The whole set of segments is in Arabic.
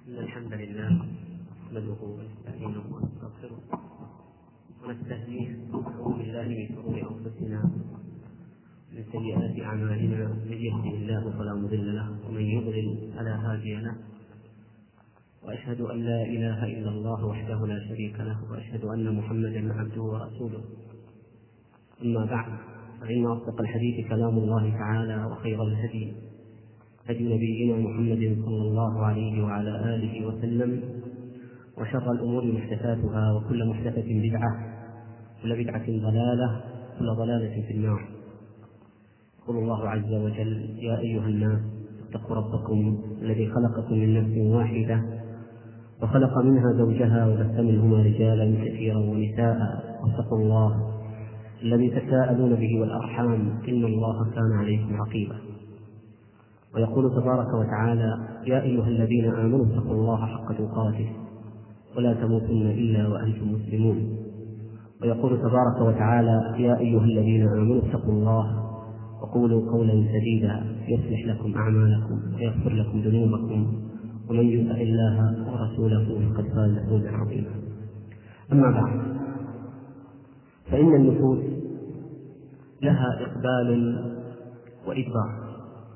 إن الحمد لله نحمده ونستعينه ونستغفره ونستهديه ونعوذ بالله من شرور أنفسنا ومن سيئات أعمالنا. من يهده الله فلا مضل له ومن يضلل فلا هادي له، وأشهد أن لا إله إلا الله وحده لا شريك له، وأشهد أن محمدا عبده ورسوله. أما بعد، فإن أصدق الحديث كلام الله تعالى، وخير الهدي هدي نبينا محمد صلى الله عليه وعلى آله وسلم، وشر الأمور محدثاتها، وكل محدثة بدعة، وكل بدعة ضلالة، وكل ضلالة في النار. يقول الله عز وجل: يا أيها الناس اتقوا ربكم الذي خلقكم من نفس واحدة وخلق منها زوجها وبث منهما رجالا كثيرا ونساء، واتقوا الله الذي تساءلون به والأرحام إن الله كان عليكم رقيبا. ويقول تبارك وتعالى: يا أيها الذين آمنوا اتقوا الله حق تقاته ولا تموتن إلا وأنتم مسلمون. ويقول تبارك وتعالى: يا أيها الذين آمنوا اتقوا الله وقولوا قولا سديدا يصلح لكم أعمالكم ويغفر لكم ذنوبكم، ومن يطع الله ورسوله فقد فاز فوزا عظيما. أما بعد، فإن النفوس لها إقبال وإدبار،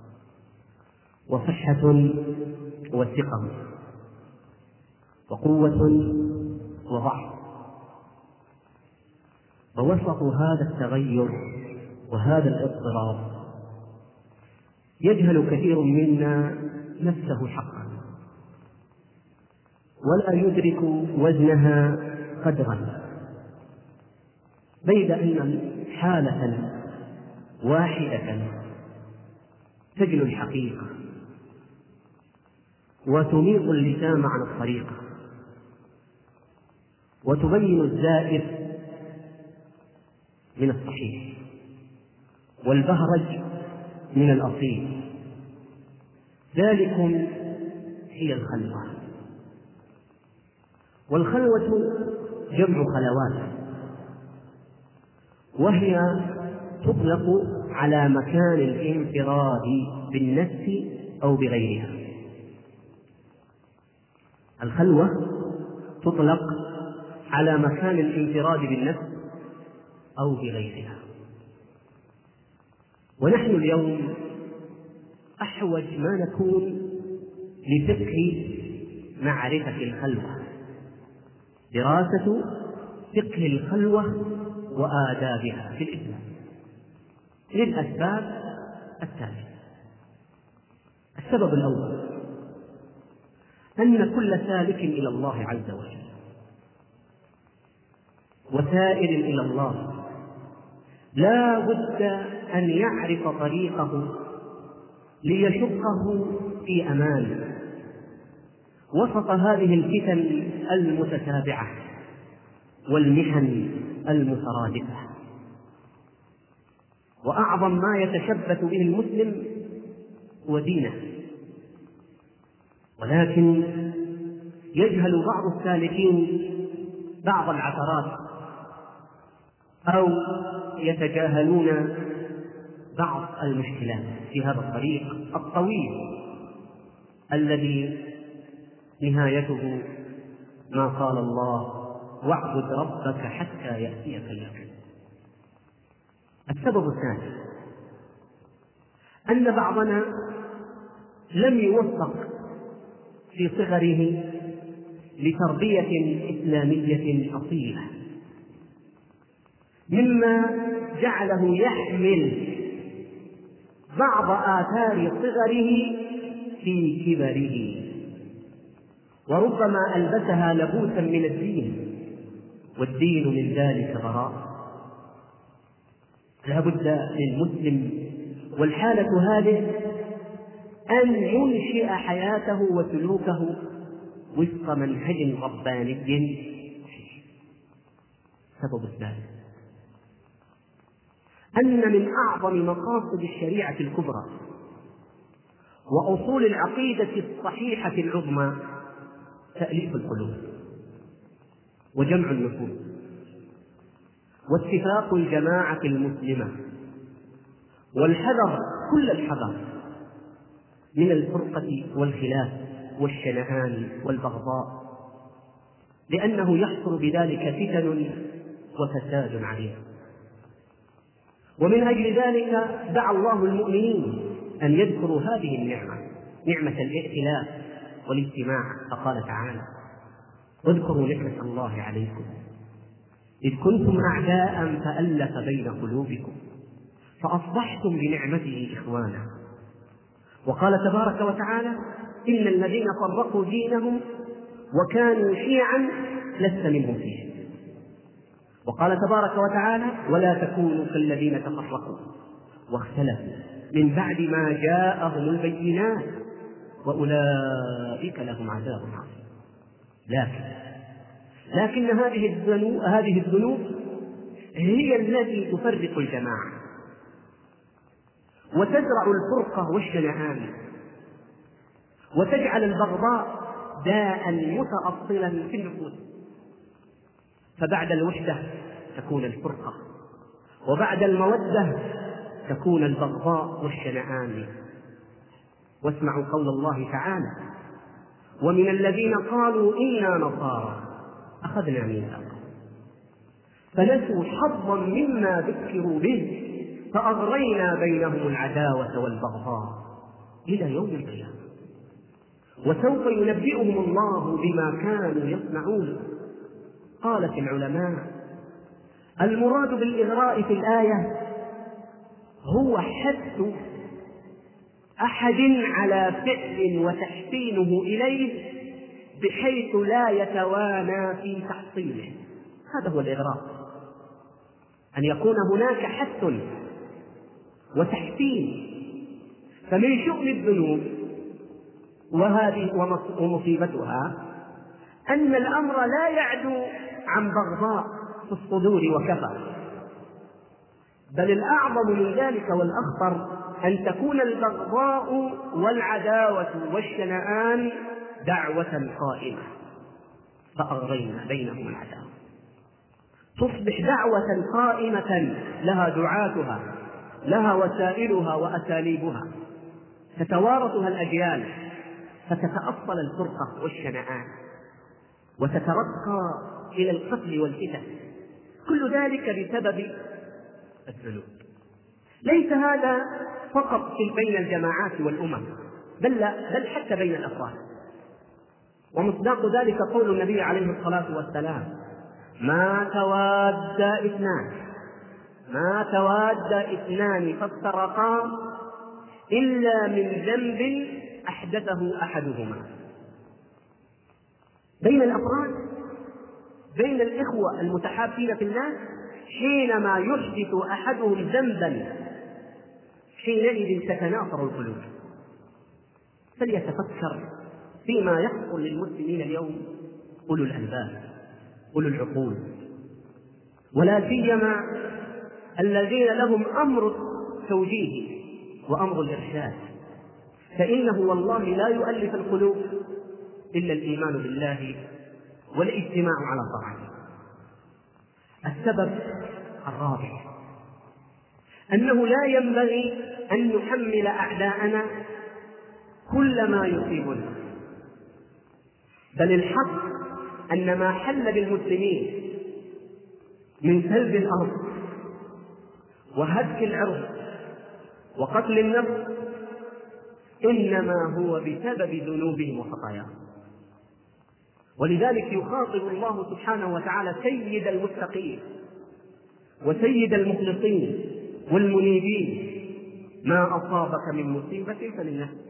وصحة وثقة، وقوة وضعف. ووسط هذا التغير وهذا الاضطراب يجهل كثير منا نفسه حقا، ولا يدرك وزنها قدرا، بيد أن حالة واحدة تجلو الحقيقة وتميط اللسان عن الطريقة، وتبين الزائف من الصحيح، والبهرج من الأصيل. ذلكم هي الخلوة. والخلوة جمع خلوات، وهي تطلق على مكان الانفراد بالنفس أو بغيرها. الخلوة تطلق على مكان الانفراد بالنفس أو بغيرها. ونحن اليوم أحوج ما نكون لفقه معرفة الخلوة، دراسة فقه الخلوة وآدابها في الإسلام، للأسباب التالية. السبب الأول: أن كل سالك إلى الله عز وجل وسائر إلى الله لا بد أن يعرف طريقه ليشقه في أمان وسط هذه الفتن المتتابعة والمحن المترادفة. وأعظم ما يتشبث به المسلم هو دينه، ولكن يجهل بعض السالكين بعض العثرات، أو يتجاهلون بعض المشكلات في هذا الطريق الطويل الذي نهايته ما قال الله: واعبد ربك حتى يأتيك اليقين. السبب الثاني: أن بعضنا لم يوفق في صغره لتربية إسلامية أصيلة، مما جعله يحمل بعض آثار صغره في كبره، وربما ألبسها لبوسا من الدين، والدين من ذلك براء. لا بد للمسلم والحالة هذه أن ينشئ حياته وسلوكه وفق منهج رباني. السبب الثالث: أن من أعظم مقاصد الشريعة الكبرى وأصول العقيدة الصحيحة العظمى تأليف القلوب وجمع النفوس واتفاق الجماعة المسلمة، والحذر كل الحذر من الفرقة والخلاف والشنآن والبغضاء، لأنه يحصل بذلك فتن وفساد عظيم. ومن أجل ذلك دعا الله المؤمنين أن يذكروا هذه النعمة، نعمة الائتلاف والاجتماع، فقال تعالى: واذكروا نعمة الله عليكم إذ كنتم أعداء فألف بين قلوبكم فأصبحتم بنعمته إخوانا. وقال تبارك وتعالى: إن الذين فرقوا دينهم وكانوا شيعا لست منهم في شيء. وقال تبارك وتعالى: ولا تكونوا كالذين تفرقوا واختلفوا من بعد ما جاءهم البينات وأولئك لهم عذاب عظيم. لكن هذه الذنوب هي التي تفرق الجماعة وتزرع الفرقة والشنآن وتجعل البغضاء داء متأصلا في النفوس، فبعد الوحدة تكون الفرقة، وبعد المودة تكون البغضاء والشنآن. واسمعوا قول الله تعالى: ومن الذين قالوا إنا نصارى أخذنا ميثاقهم فنسوا حظا مما ذكروا به فأغرينا بينهم العداوة والبغضاء إلى يوم القيامة وسوف ينبئهم الله بما كانوا يصنعون. قالت العلماء: المراد بالإغراء في الآية هو حث أحد على فعل وتحسينه إليه بحيث لا يتوانى في تحصيله. هذا هو الإغراء، أن يكون هناك حث وتحسين. فمن شؤم الذنوب وهذه ومصيبتها أن الأمر لا يعدو عن بغضاء في الصدور وكفى، بل الأعظم من ذلك والأخطر أن تكون البغضاء والعداوة والشنآن دعوة قائمة فأغرينا بينهم العداوة، تصبح دعوة قائمة لها دعاتها، لها وسائلها وأساليبها، تتوارثها الأجيال، فتتأصل الفرقة والشنآن وتترقى إلى القتل والفتن، كل ذلك بسبب الذنوب. ليس هذا فقط بين الجماعات والأمم، بل حتى بين الأفراد. ومصداق ذلك قول النبي عليه الصلاة والسلام: ما تواد اثنان فافترقا إلا من ذنب أحدثه أحدهما. بين الأفراد، بين الإخوة المتحابين في الله، حينما يحدث أحدهم ذنبا حينئذ تتنافر القلوب. فليتفكر فيما يحصل للمسلمين اليوم أولو الألباب، أولو العقول، ولا سيما الذين لهم أمر التوجيه وأمر الإرشاد، فإنه والله لا يؤلف القلوب إلا الإيمان بالله والاجتماع على طاعته. السبب الرابع أنه لا ينبغي أن نحمل أعداءنا كل ما يصيبنا، بل الحق أن ما حل بالمسلمين من سلب الأرض وهتك العرض وقتل النفس إنما هو بسبب ذنوبهم وخطاياهم. ولذلك يخاطب الله سبحانه وتعالى سيد المتقين وسيد المخلصين والمنيبين: ما أصابك من مصيبة فمن نفسك.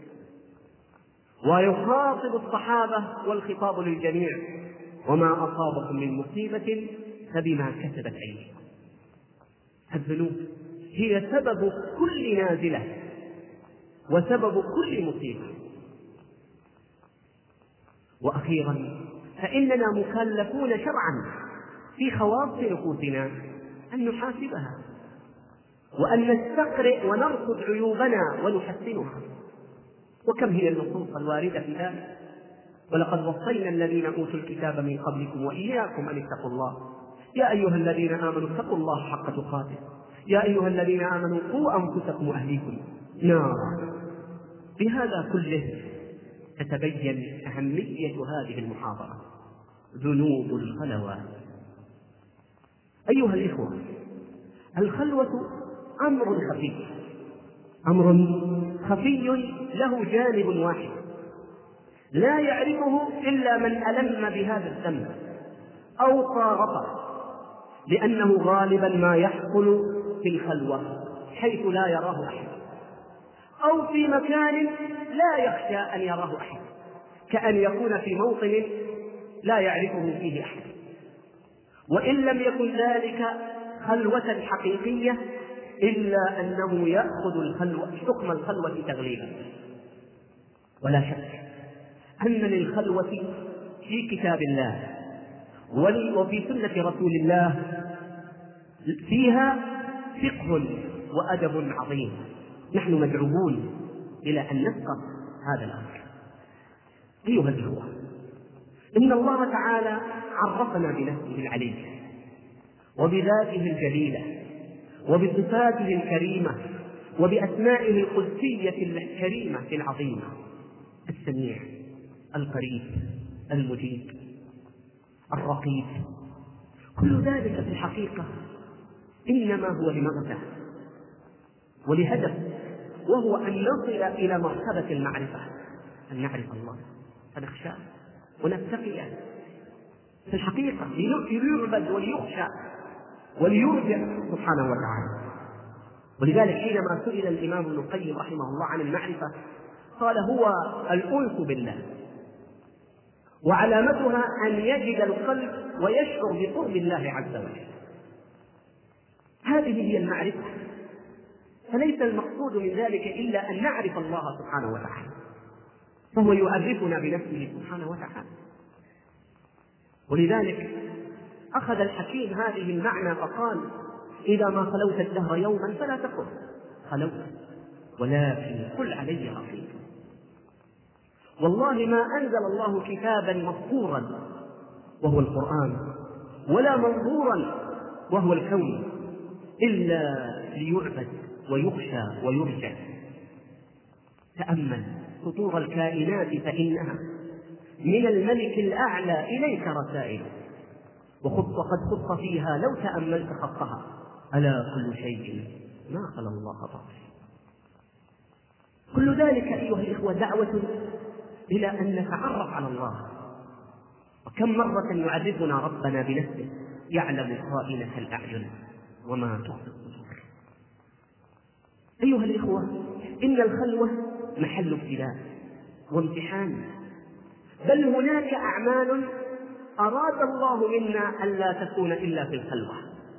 ويخاطب الصحابة والخطاب للجميع: وما أصابكم من مصيبة فبما كسبت أيديكم. الذنوب هي سبب كل نازلة وسبب كل مصيبة. وأخيرا فإننا مكلفون شرعا في خواص نفوسنا أن نحاسبها وأن نستقرئ ونرصد عيوبنا ونحسنها. وكم هي النصوص الواردة في ذلك: ولقد وصينا الذين أوتوا الكتاب من قبلكم وإياكم أن اتقوا الله يا أيها الذين آمنوا اتقوا الله حق تقاته يا أيها الذين آمنوا قوا أنفسكم وأهليكم نارا. بهذا كله تتبين أهمية هذه المحاضرة: ذنوب الخلوات. أيها الإخوة، الخلوة أمر خفي له جانب واحد لا يعرفه إلا من ألم بهذا الذنب أو فارقه، لأنه غالبا ما يحصل في الخلوة حيث لا يراه أحد، أو في مكان لا يخشى أن يراه أحد، كأن يكون في موطن لا يعرفه فيه أحد. وإن لم يكن ذلك خلوة حقيقية إلا أنه يأخذ حكم الخلوة تغليبا. ولا شك أن للخلوة في كتاب الله وفي سنة رسول الله فيها فقه وأدب عظيم، نحن مدعوون إلى أن نفقه هذا الأمر. أيها الإخوة، إن الله تعالى عرفنا بنفسه العليم وبذاته الجليلة وبصفاته الكريمة وبأسمائه القدسية الكريمة العظيمة: السميع، القريب، المجيب، الرقيب. كل ذلك في الحقيقة إنما هو لمغزى ولهدف، وهو أن نصل إلى مرتبة المعرفة، أن نعرف الله فنخشاه ونتقيه في الحقيقة، ليعبد وليخشى وليرجع سبحانه وتعالى. ولذلك حينما سئل الإمام ابن القيم رحمه الله عن المعرفة قال: هو الأنس بالله، وعلامتها أن يجد القلب ويشعر بقرب الله عز وجل. هذه هي المعرفة، فليس المقصود من ذلك إلا أن نعرف الله سبحانه وتعالى، فهو يعرفنا بنفسه سبحانه وتعالى. ولذلك أخذ الحكيم هذه المعنى فقال: إذا ما خلوت الدهر يوما فلا تقل خلوت، ولكن قل علي رقيب. والله ما أنزل الله كتابا مسطورا وهو القرآن، ولا منظورا وهو الكون، إلا ليعبد ويخشى ويرجع. تأمل سطور الكائنات فإنها من الملك الأعلى إليك رسائل، وقد خط فيها لو تأملت خطها: ألا كل شيء ما خلا الله باطل. كل ذلك أيها الإخوة دعوة إلى أن نتعرف على الله. وكم مرة يعرفنا ربنا بنفسه: يعلم خائنة الأعين وما تخفي الصدور. أيها الإخوة، إن الخلوة محل ابتلاء وامتحان، بل هناك أعمال أراد الله منا ألا تكون إلا في الخلوة.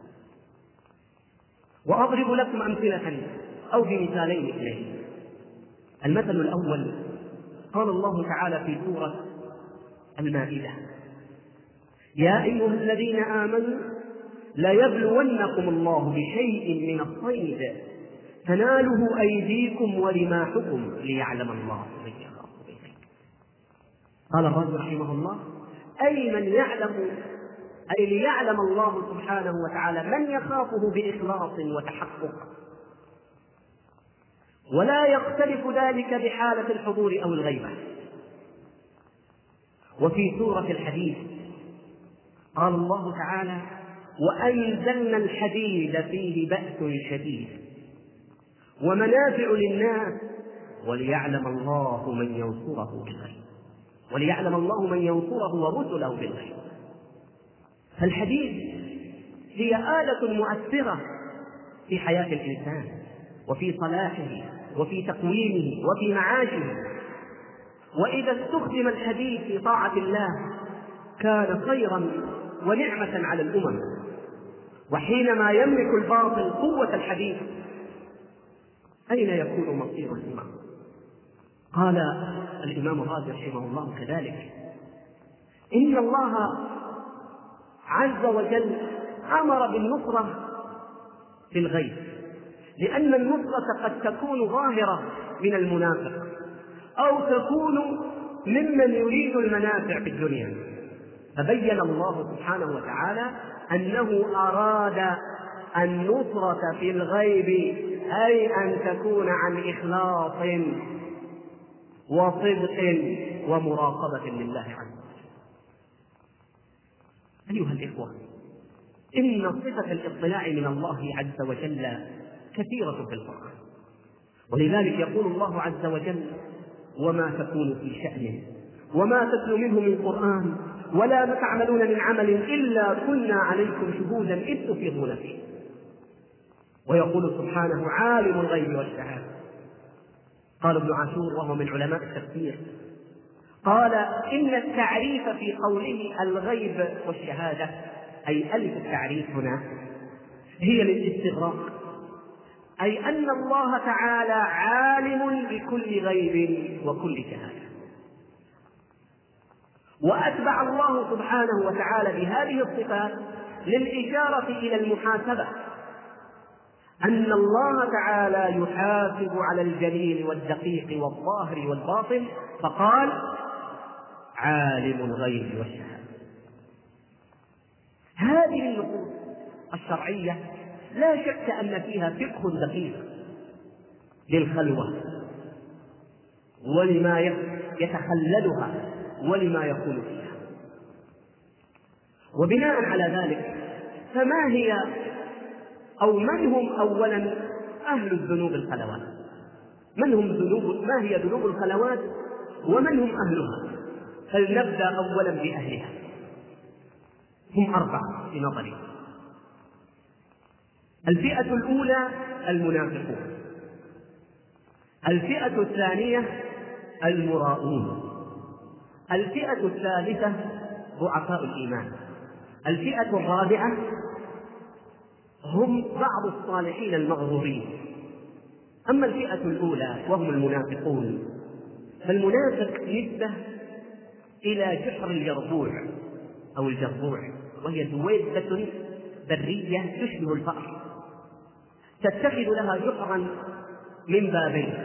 وأضرب لكم أمثلة أو بمثالين اثنين. المثل الأول: قال الله تعالى في سورة المائدة: يا أيها الذين آمنوا ليبلونكم الله بشيء من الصيد تناله أيديكم ورماحكم ليعلم الله من يخاف بالغيب. قال الرازي رحمه الله: أي من يعلم، أي ليعلم الله سبحانه وتعالى من يخافه بإخلاص وتحقق، ولا يختلف ذلك بحالة الحضور أو الغيبة. وفي سورة الحديد قال الله تعالى: وأنزلنا الحديد فيه بأس شديد ومنافع للناس وليعلم الله من ينصره بالغيب، وليعلم الله من ينصره ورسله بالغيب. فالحديد هي آلة مؤثرة في حياة الإنسان وفي صلاحه وفي تقويمه وفي معاشه. وإذا استخدم الحديد في طاعة الله كان خيرا ونعمة على الأمم. وحينما يملك الباطل قوة الحديد أين يكون مصير الأمم؟ قال الإمام الرازي رحمه الله كذلك: إن الله عز وجل أمر بالنصرة في الغيب، لأن النصرة قد تكون ظاهرة من المنافق أو تكون ممن يريد المنافع في الدنيا. فبين الله سبحانه وتعالى أنه أراد النصرة في الغيب، أي أن تكون عن إخلاص وصدق ومراقبة لله عز وجل. أيها الإخوة، إن صفة الاطلاع من الله عز وجل كثيرة في القرآن، ولذلك يقول الله عز وجل: وما تكون في شأنه وما تتلو منه من قرآن ولا تعملون من عمل إلا كنا عليكم شهودا إذ تفيضون فيه. ويقول سبحانه: عالم الغيب والشهادة. قال ابن عاشور وهو من علماء التفسير، قال: إن التعريف في قوله الغيب والشهادة، أي ألف التعريف هنا هي للاستغراق، أي أن الله تعالى عالم بكل غيب وكل شهادة. وأتبع الله سبحانه وتعالى بهذه الصفات للإشارة إلى المحاسبة، أن الله تعالى يحاسب على الجليل والدقيق والظاهر والباطن، فقال: عالم الغيب والشهادة. هذه النصوص الشرعية لا شك أن فيها فقه دقيق للخلوة ولما يتخللها ولما يكون فيها. وبناء على ذلك فما هي أو من هم أولا أهل الذنوب الخلوات؟ ما هي ذنوب الخلوات ومن هم أهلها؟ فلنبدأ أولا بأهلها. هم 4 في نظري. الفئة الأولى المنافقون، الفئة الثانية المراؤون، الفئة الثالثة ضعفاء الإيمان، الفئة الرابعة هم بعض الصالحين المغرورين. أما الفئة الأولى وهم المنافقون، فالمنافق نسبة إلى جحر اليربوع أو الجربوع، وهي دويبة برية تشبه الفأر، تتخذ لها جحرا من بابين: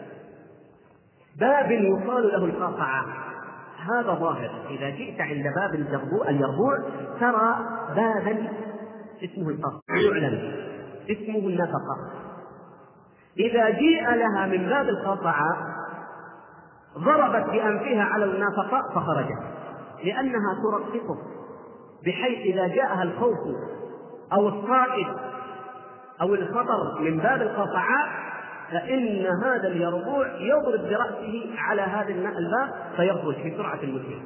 باب يقال له القاقعة، هذا ظاهر، إذا جئت عند باب اليربوع ترى بابا اسمه القاقعة يعلن اسمه النفقة. إذا جيء لها من باب القاقعة ضربت بأنفها على النفقة فخرجت، لأنها ترققه، بحيث إذا جاءها الخوف أو الصائد أو الخطر من باب القاقعات فإن هذا اليربوع يضرب برأسه على هذا الباب فيخرج بسرعة مذهلة،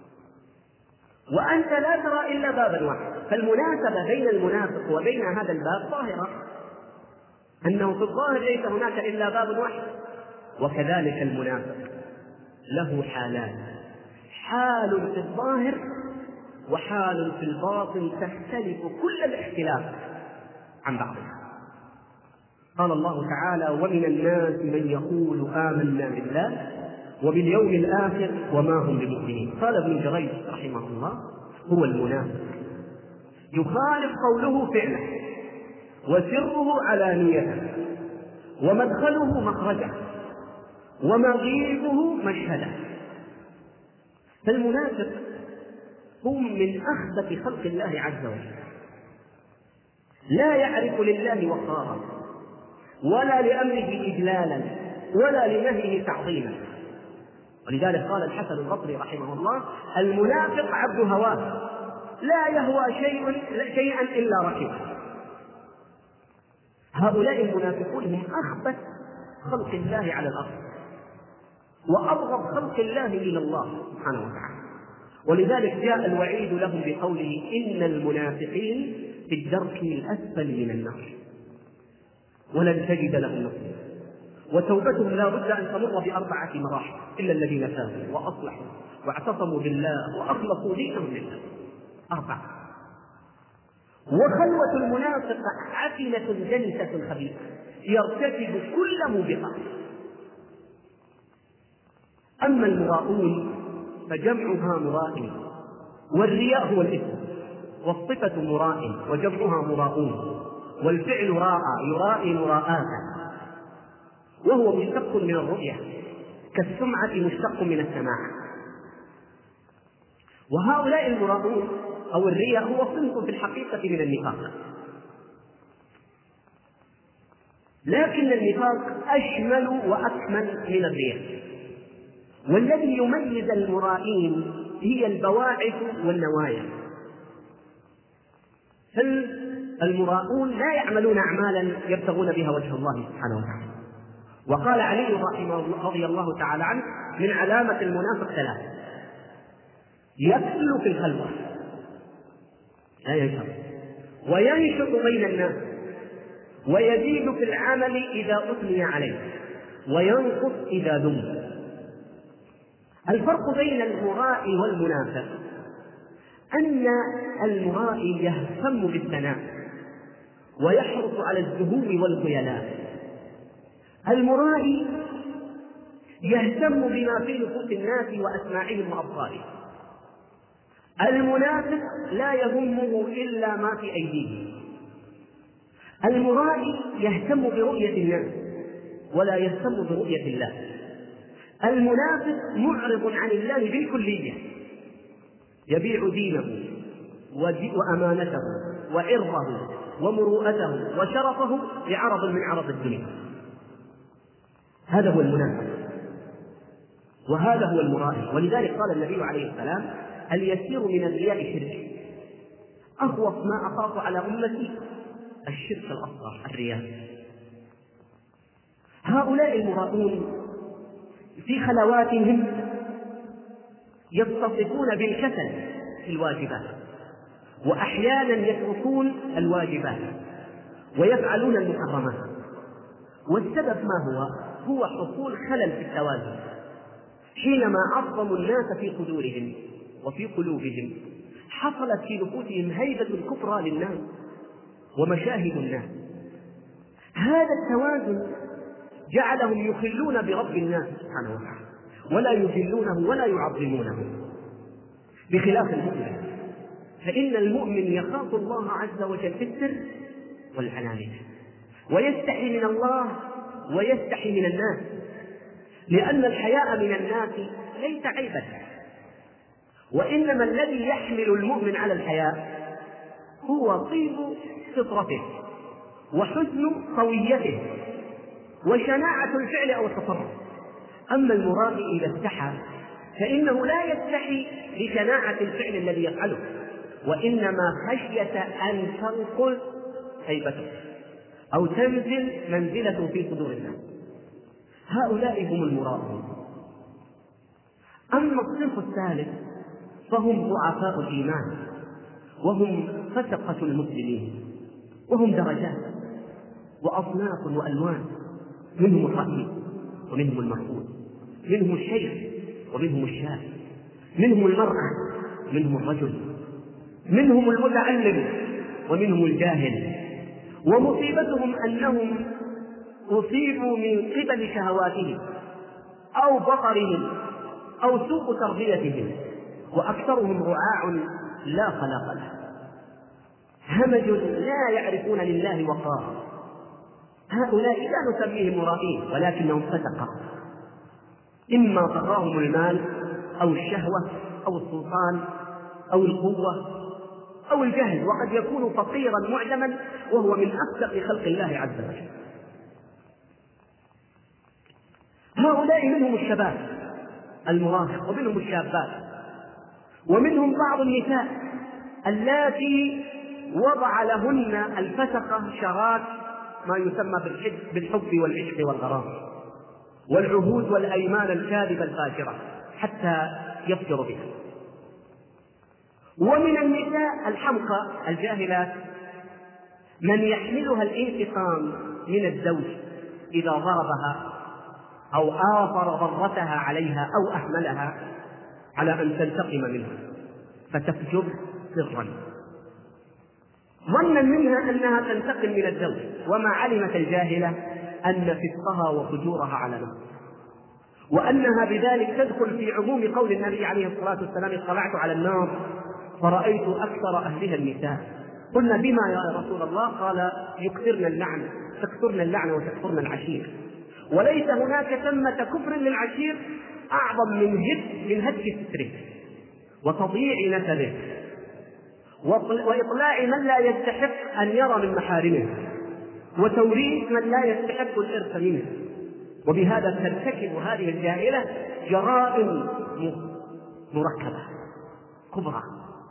وأنت لا ترى إلا بابا واحد. فالمناسبة بين المنافق وبين هذا الباب ظاهرة، أنه في الظاهر ليس هناك إلا باب واحد. وكذلك المنافق له حالان: حال في الظاهر وحال في الباطن تختلف كل الاختلاف عن بعضها. قال الله تعالى: ومن الناس من يقول آمنا بالله وباليوم الآخر وما هم بمؤمنين. قال ابن جريج رحمه الله: هو المنافق يخالف قوله فعله، وسره علانيته، ومدخله مخرجه، ومغيبه مشهده. فالمنافق هم من أخبث خلق الله عز وجل، لا يعرف لله وقارا ولا لأمره إجلالا ولا لنهيه تعظيما. ولذلك قال الحسن البصري رحمه الله: المنافق عبد هواه لا يهوى شيئا إلا ركبه. هؤلاء المنافقون هم أخبث خلق الله على الأرض وأبغض خلق الله إلى الله سبحانه وتعالى. ولذلك جاء الوعيد لهم بقوله: إن المنافقين في الدرك الأسفل من النار ولن تجد لهم نصيرا. وتوبتهم لا بد أن تمر ب4 مراحل: إلا الذين تابوا وأصلحوا واعتصموا بالله وأخلصوا دينهم لله. 4. وخلوة المنافق عفنة جنسة خبيثة يرتكب كل موبقات. أما المراؤون فجمعها مرائي، والرياء هو الاسم، والصفة مرائي وجمعها مراؤون، والفعل راء يرائي مراءات، وهو مشتق من الرؤية كالسمعة مشتق من السماع. وهؤلاء المراؤون أو الرياء هو صنف في الحقيقة من النفاق، لكن النفاق أشمل وأكمل من الرياء. والذي يميز المرائين هي البواعث والنوايا. فالمراؤون لا يعملون أعمالا يبتغون بها وجه الله سبحانه وتعالى. وقال علي رضي الله تعالى عنه: من علامة المنافق ثلاث: يكل في الخلوة لا ينشر، وينشط بين الناس، ويزيد في العمل إذا أثني عليه، وينقص إذا ذم. الفرق بين المرائي والمنافق أن المرائي يهتم بالثناء ويحرص على الزهور والخيلاء. المرائي يهتم بما في نفوس الناس وأسماعهم وأبصارهم. المنافق لا يهمه إلا ما في أيديه. المرائي يهتم برؤية الناس ولا يهتم برؤية الله. المنافق معرض عن الله بالكلية، يبيع دينه وأمانته وعرضه ومروءته وشرفه لعرض من عرض الدنيا. هذا هو المنافق وهذا هو المرائي. ولذلك قال النبي عليه السلام: اليسير من الرياء شرك، أخوف ما أخاف على أمتي الشرك الأصغر، الرياء. هؤلاء المراؤون في خلواتهم يتصفون بالكسل في الواجبات، وأحيانا يتركون الواجبات ويفعلون المحرمات. والسبب ما هو حصول خلل في التوازن. حينما عظموا الناس في صدورهم وفي قلوبهم حصلت في نفوسهم هيبة الكفر للناس ومشاهد الناس. هذا التوازن جعلهم يخلون برب الناس سبحانه وتعالى ولا يجلونه ولا يعظمونه، بخلاف المؤمن. فإن المؤمن يخاف الله عز وجل في السر والعلانية، ويستحي من الله ويستحي من الناس، لأن الحياء من الناس ليس عيبا، وإنما الذي يحمل المؤمن على الحياء هو طيب فطرته وحسن قويته وشناعة الفعل أو التصرف. أما المرائي إذا استحى فإنه لا يستحي لشناعة الفعل الذي يفعله، وإنما خشية أن تنقل هيبته أو تنزل منزلته في صدور الناس. هؤلاء هم المراؤون. أما الصنف الثالث فهم ضعفاء الإيمان، وهم فسقة المسلمين، وهم درجات وأصناف وألوان، منهم الرئيس ومنهم المرفوض، منهم الشيخ ومنهم الشاب، منهم المرأة ومنهم الرجل، منهم المتعلم ومنهم الجاهل. ومصيبتهم أنهم أصيبوا من قبل شهواتهم أو بطرهم أو سوء تربيتهم، وأكثرهم رعاع لا خلاق له، همج لا يعرفون لله وقارا. هؤلاء لا نسميهم مرائين ولكنهم فسقة، إما طغاهم المال أو الشهوة أو السلطان أو القوة أو الجهل، وقد يكون فقيرا معدما وهو من أصدق خلق الله عز وجل. هؤلاء منهم الشباب المراهق، ومنهم الشابات، ومنهم بعض النساء اللاتي وضع لهن الفسقة شراك ما يسمى بالحب والعشق والغرام والعهود والأيمان الكاذبة الفاجرة حتى يفجر بها. ومن النساء الحمقى الجاهلات من يحملها الانتقام من الزوج إذا ضربها أو آثر ضرتها عليها أو أهملها على أن تنتقم منها فتفجر سرا ظنا منها أنها تنتقم من الزوج، وما علمت الجاهلة أن فسقها وفجورها على نفسها، وأنها بذلك تدخل في عموم قول النبي عليه الصلاة والسلام: اطلعت على النار فرأيت أكثر أهلها النساء. قلنا: بما يا رسول الله؟ قال: يكثرن اللعن، تكثرن اللعن وتكثرن العشير. وليس هناك ثمة كفر للعشير أعظم من هتك ستره وتضييع نسبه وإطلاع من لا يستحق أن يرى من محارمه وتوريث من لا يستحق الإرث منه. وبهذا ترتكب هذه الجاهلة جرائم مركبة كبرى.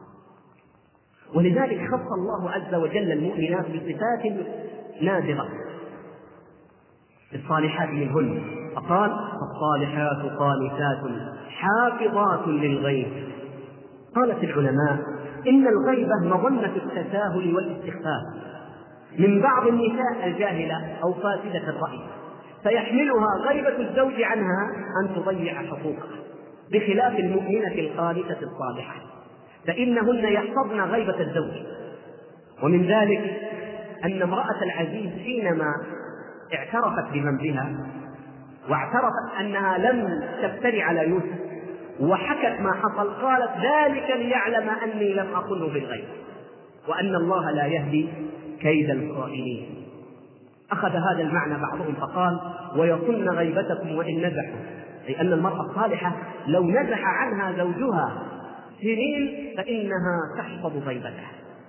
ولذلك خص الله عز وجل المؤمنات بصفات نادرة الصالحات منهن، فقال: الصالحات قانتات حافظات للغيب. قالت العلماء: إن الغيبة مظنة التساهل والاستخفاف من بعض النساء الجاهلة أو فاسدة الرأي، فيحملها غيبة الزوج عنها أن تضيع حقوقها، بخلاف المؤمنة القانتة الصالحة فإنهن يحفظن غيبة الزوج. ومن ذلك أن امرأة العزيز حينما اعترفت بذنبها واعترفت أنها لم تفتري على يوسف وحكت ما حصل، قالت: ذلك ليعلم أني لم أخنه بالغيب وأن الله لا يهدي كيد الخائنين. أخذ هذا المعنى بعضهم فقال: ويصن غيبتكم وإن نزحوا، أي أن المرأة الصالحة لو نزح عنها زوجها سنين فإنها تحفظ غيبته.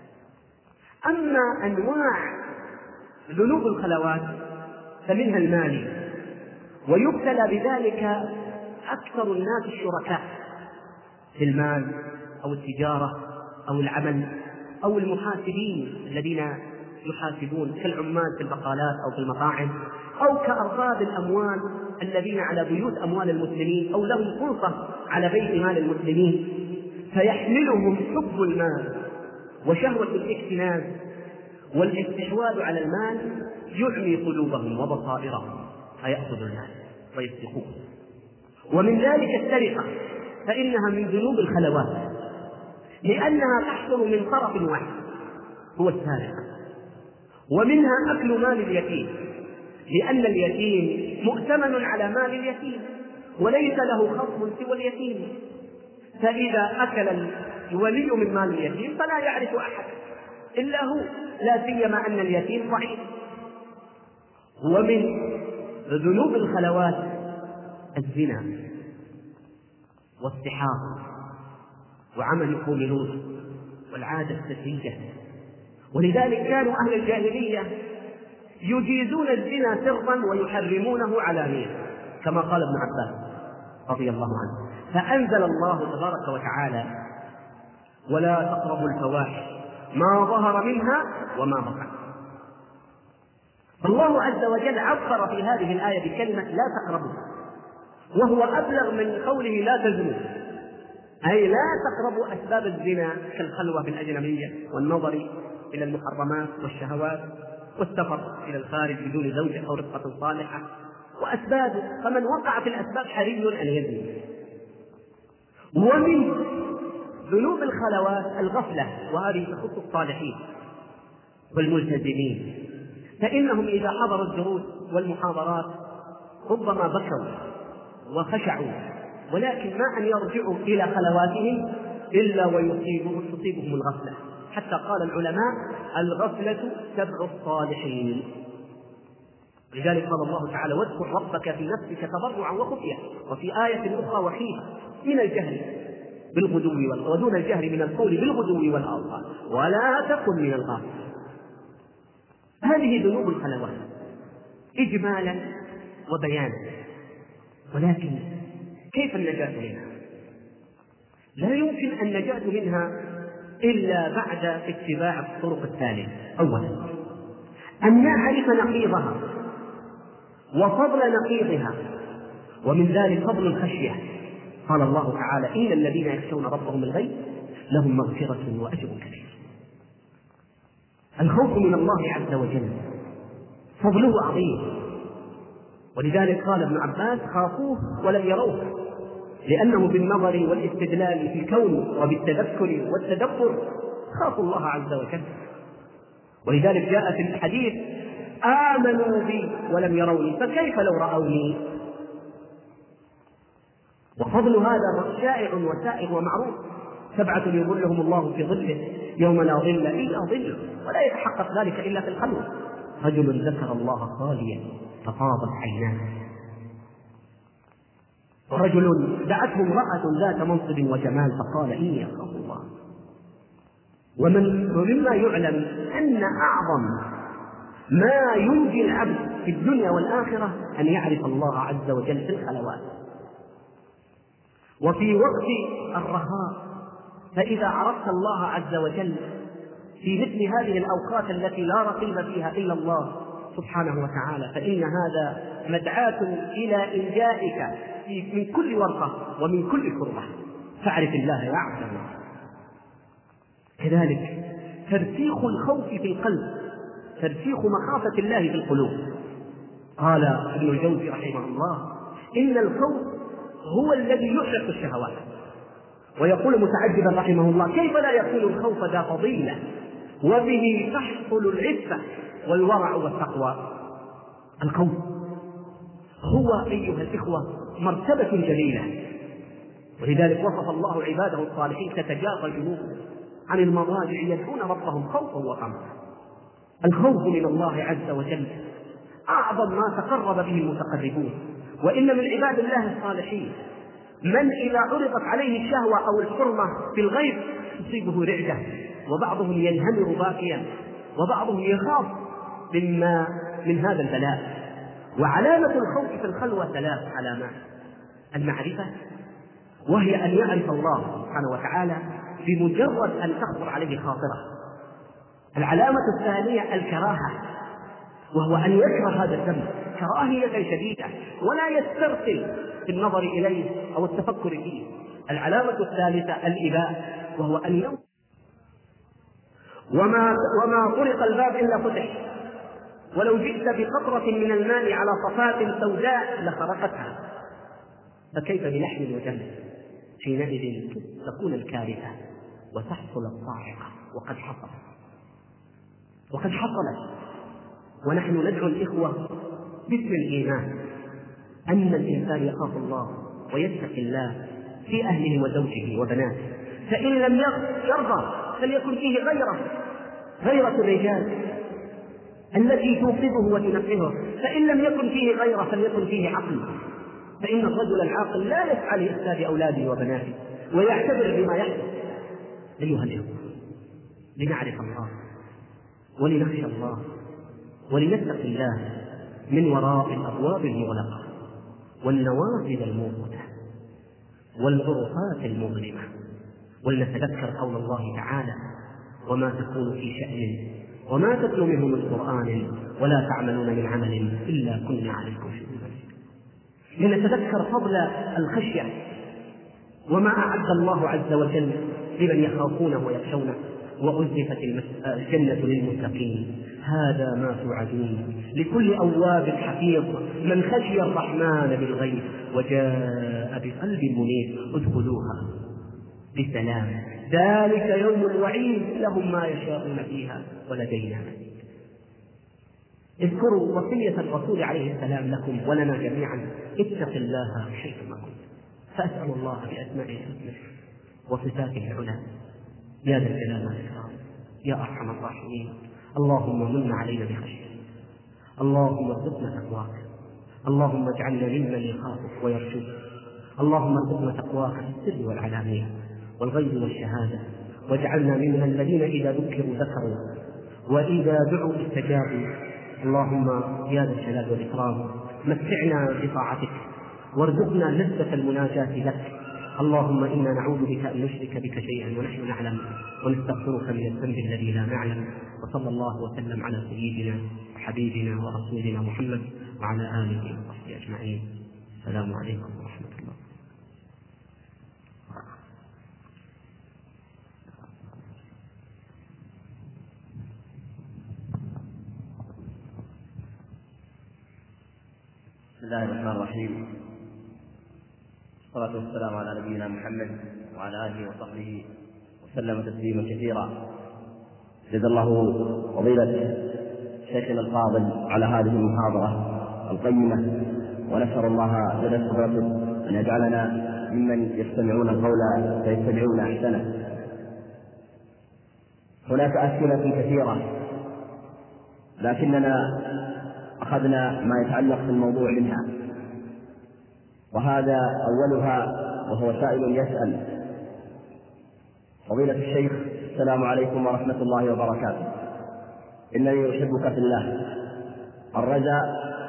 أما أنواع ذنوب الخلوات فمنها المال، ويبتلى بذلك أكثر الناس الشركاء في المال أو التجارة أو العمل أو المحاسبين الذين يحاسبون كالعمال في البقالات أو في المطاعم، أو كأرباب الأموال الذين على بيوت أموال المسلمين أو لهم سلطة على بيت مال المسلمين، فيحملهم حب المال وشهوة الاكتناز والاستحواذ على المال يعمي قلوبهم وبصائرهم فيأخذ المال ويسرقوه. ومن ذلك السرقة، فإنها من ذنوب الخلوات لأنها تحصل من طرف واحد هو السارق. ومنها أكل مال اليتيم، لأن اليتيم مؤتمن على مال اليتيم وليس له خصم سوى اليتيم، فإذا أكل الولي من مال اليتيم فلا يعرف أحد إلا هو، لا سيما أن اليتيم ضعيف. ومن ذنوب الخلوات الزنا والسحاق وعمل قوم لوط والعادة السفيهة. ولذلك كانوا أهل الجاهلية يجيزون الزنا سرا ويحرمونه علانية، كما قال ابن عباس رضي الله عنه. فأنزل الله تبارك وتعالى: ولا تقربوا الفواحش ما ظهر منها وما بطن. الله عز وجل عبر في هذه الآية بكلمة لا تقربوا، وهو أبلغ من قوله لا تزنوا، أي لا تقربوا أسباب الزنا كالخلوة بالأجنبية والنظر إلى المحرمات والشهوات والسفر إلى الخارج بدون زوجة أو رفقة صالحة وأسبابه، فمن وقع في الأسباب حري أن يزني. ومن ذنوب الخلوات الغفلة، وهذه تخص الصالحين والملتزمين، فإنهم إذا حضروا الدروس والمحاضرات ربما بكوا وخشعوا، ولكن ما أن يرجعوا إلى خلواتهم إلا وتصيبهم الغفلة، حتى قال العلماء: الغفلة تبع الصالحين. لذلك قال الله تعالى: واذكر ربك في نفسك تضرعا وخفية، وفي آية أخرى: وحيدا من الجهل بالغدو ودون الجهر من القول بالغدو والآصال ولا تكن من الغافلين. هذه ذنوب الخلوات إجمالا وبيانا. ولكن كيف النجاة منها؟ لا يمكن النجاة منها إلا بعد اتباع الطرق التالية. أولا، أن نعرف نقيضها وفضل نقيضها، ومن ذلك فضل الخشية. قال الله تعالى: إن الذين يخشون ربهم بالغيب لهم مغفرة وأجر كبير. الخوف من الله عز وجل فضله عظيم، ولذلك قال ابن عباس: خافوه ولم يروه، لأنه بالنظر والاستدلال في الكون وبالتذكر والتدبر خافوا الله عز وجل. ولذلك جاء في الحديث: آمنوا بي ولم يروني فكيف لو رأوني. وفضل هذا شائع وسائر ومعروف: 7 يظلهم الله في ظله يوم لا ظل إلا ظله، ولا يتحقق ذلك إلا في الخلوة: رجل ذكر الله خاليا ففاضت عيناه، ورجل دعته امرأة ذات منصب وجمال فقال: إني أخاف الله. ومما يعلم أن أعظم ما ينجي العبد في الدنيا والآخرة أن يعرف الله عز وجل في الخلوات وفي وقت الرخاء. فإذا عرفت الله عز وجل في مثل هذه الأوقات التي لا رقيب فيها إلا الله سبحانه وتعالى فإن هذا مدعاة إلى إنجائك من كل ورطة ومن كل كربة. فاعرف الله يا عبد الله. كذلك ترسيخ الخوف في القلب، ترسيخ مخافة الله في القلوب. قال ابن الجوزي رحمه الله: إن الخوف هو الذي يحرق الشهوات. ويقول متعجبا رحمه الله: كيف لا يكون الخوف ذا فضيلة وبه تحصل العفة والورع والتقوى؟ الخوف هو أيها الإخوة مرتبة جليلة، ولذلك وصف الله عباده الصالحين: تتجافى جنوبهم عن المضاجع يدعون ربهم خوفا وطمعا. الخوف من الله عز وجل أعظم ما تقرب به المتقربون. وإن من عباد الله الصالحين من إذا عرضت عليه الشهوة أو الحرمة في الغيب تصيبه رعدة، وبعضهم ينهمر باكيا، وبعضهم يخاف من هذا البلاء. وعلامة الخوف في الخلوة 3 علامات: المعرفة، وهي أن يعرف الله سبحانه وتعالى بمجرد أن تخطر عليه خاطرة. العلامة الثانية الكراهة، وهو أن يكره هذا الذنب كراهية شديدة ولا يسترسل في النظر إليه أو التفكر فيه. العلامة الثالثة الإباء، وهو أن يوم وما طرق الباب إلا فتح، ولو جئت بقطرة من الماء على صفات سوداء لخرقتها. فكيف بلحم ودم؟ حينئذ تكون الكارثة وتحصل الصاعقة، وقد حصلت. ونحن ندعو الإخوة باسم الإيمان أن الإنسان يخاف الله ويتقي الله في أهله وزوجه وبناته، فإن لم يرضى فليكن فيه غيرة الرجال التي توقظه وتنفذه، فإن لم يكن فيه غيرة فليكن فيه عقل، فإن الرجل العاقل لا يسعى لإفساد أولاده وبناته ويعتبر بما يحدث. أيها الإخوة، لنعرف الله ولنخشى الله ولنتقي الله من وراء الأبواب المغلقة والنوافذ الموقوتة والغرفات المظلمة، ولنتذكر قول الله تعالى: وما تكون في شأن وما تتلو منه من قرآن ولا تعملون من عمل إلا كنا عليكم شهودا. لنتذكر فضل الخشية وما أعد الله عز وجل لمن يخافونه ويخشونه: وأزلفت الجنة للمتقين هذا ما توعدون لكل أواب حفيظ من خشي الرحمن بالغيب وجاء بقلب منيب ادخلوها بسلام ذلك يوم الوعيد لهم ما يشاءون فيها ولدينا مزيد. اذكروا وصية الرسول عليه السلام لكم ولنا جميعا: اتق الله حيثما كنت. فأسأل الله بأسمائه الحسنى وصفاته العلى يا ذا الجلال والإكرام يا أرحم الراحمين، اللهم من علينا بخشيتك، اللهم ارزقنا تقواك، اللهم اجعلنا ممن يخافك ويرجوك، اللهم ارزقنا تقواك في السر والعلانية والغيب والشهادة، واجعلنا ممن الذين إذا ذكروا ذكروا وإذا دعوا استجابوا. اللهم يا ذا الجلال والإكرام متعنا بطاعتك وارزقنا لذة المناجاة لك. اللهم إنا نعوذ بك أن نشرك بك شيئا ونحن نعلم ونستغفرك من الذنب الذي لا نعلم. وصلى الله وسلم على سيدنا وحبيبنا ورسولنا محمد وعلى آله وصحبه أجمعين. السلام عليكم ورحمة الله. بسم الله الرحمن الرحيم، والصلاة والسلام على نبينا محمد وعلى آله وصحبه وسلم تسليما كثيرا. جزا الله فضيلة شيخنا الفاضل على هذه المحاضرة القيمة، ونسأل الله جل قدرته أن يجعلنا ممن يستمعون القول فيتبعون أحسنه. هناك أسئلة كثيرة لكننا أخذنا ما يتعلق بالموضوع منها، وهذا أولها وهو سائل يسأل: فضيلة الشيخ السلام عليكم ورحمة الله وبركاته، إنني أحبك في الله. الرجاء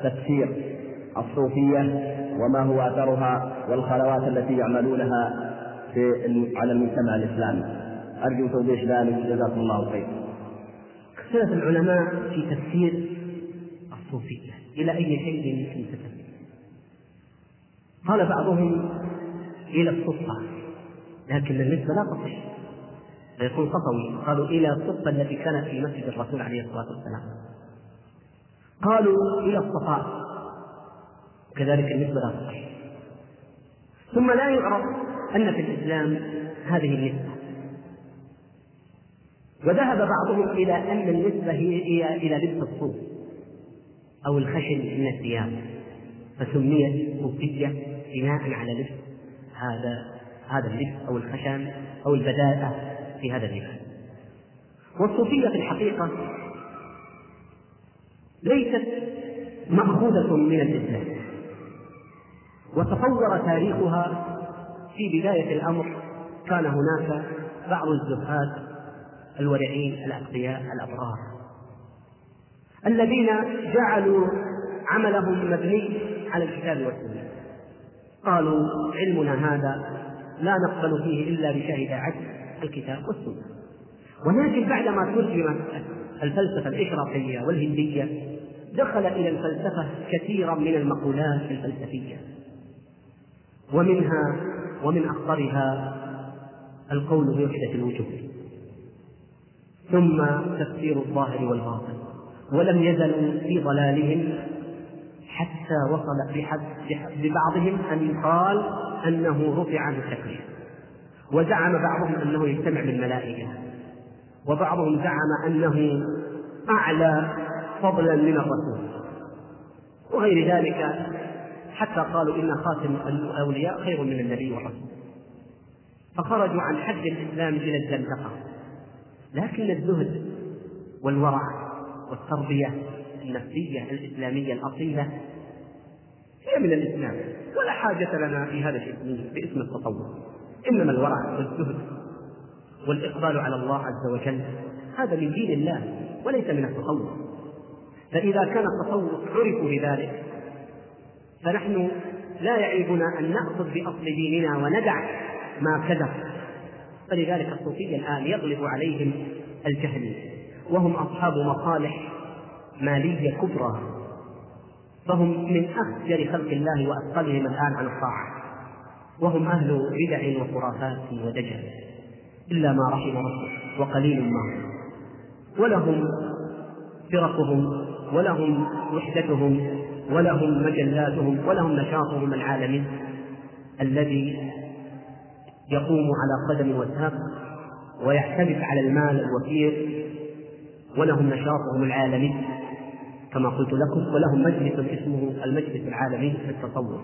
تفسير الصوفية وما هو أثرها والخلوات التي يعملونها على المجتمع الإسلامي. أرجو توضيح ذلك جزاكم الله خير. اختلف العلماء في تفسير الصوفية إلى أي شيء يمكن تفسير. قال بعضهم إلى الصفة، لكن النسبة لا تصح فيكون خطوي. قالوا إلى الصفة التي كانت في مسجد الرسول عليه الصلاة والسلام. قالوا إلى الصفاء، كذلك النسبة لا تصح. ثم لا يعرف أن في الإسلام هذه النسبة، وذهب بعضهم إلى أن النسبة هي إلى لبس الصوف أو الخشن من الثياب، فسميت صوفية بناء على لبس هذا اللبس أو الخشن أو البداءة في هذا اللبس. والصوفية في الحقيقة ليست مأخوذة من الإسلام، وتطور تاريخها. في بداية الأمر كان هناك بعض الزهاد الورعين الأتقياء الأبرار الذين جعلوا عملهم مبني على الكتاب والسنة. قالوا علمنا هذا لا نقبل فيه إلا بشاهد عدل الكتاب والسنة. ولكن بعدما ترجمت الفلسفة الإشراقية والهندية دخل إلى الفلسفة كثيرا من المقولات الفلسفية، ومن أخطرها القول بوحدة الوجود، ثم تفسير الظاهر والباطن. ولم يزلوا في ضلالهم حتى وصل ببعضهم أن قال أنه رفع عن التكليف، وزعم بعضهم أنه يجتمع بالملائكة، وبعضهم زعم أنه أعلى فضلا من الرسول وغير ذلك، حتى قالوا إن خاتم الأولياء خير من النبي والرسول، فخرجوا عن حد الإسلام إلى الزندقة. لكن الزهد والورع والتربية النفسية الإسلامية الأصيلة هي من الإسلام، ولا حاجة لنا في هذا الاسم باسم التطور. إنما الورع والزهد والإقبال على الله عز وجل هذا من دين الله وليس من التطور. فإذا كان التطور عرف بذلك فنحن لا يعيبنا أن نأخذ بأصل ديننا وندع ما كذب. فلذلك الصوفية الآن يغلب عليهم الجهل، وهم أصحاب مصالح مالية كبرى، فهم من أخجل خلق الله وأثقلهم الآن عن الطاعة، وهم أهل بدع وخرافات ودجل إلا ما رحم ربك وقليل ما. ولهم فرقهم ولهم وحدتهم ولهم مجلاتهم ولهم نشاطهم العالمي الذي يقوم على قدم وساق ويعتمد على المال الوفير، ولهم نشاطهم العالمي كما قلت لكم، ولهم مجلس اسمه المجلس العالمي للتطور.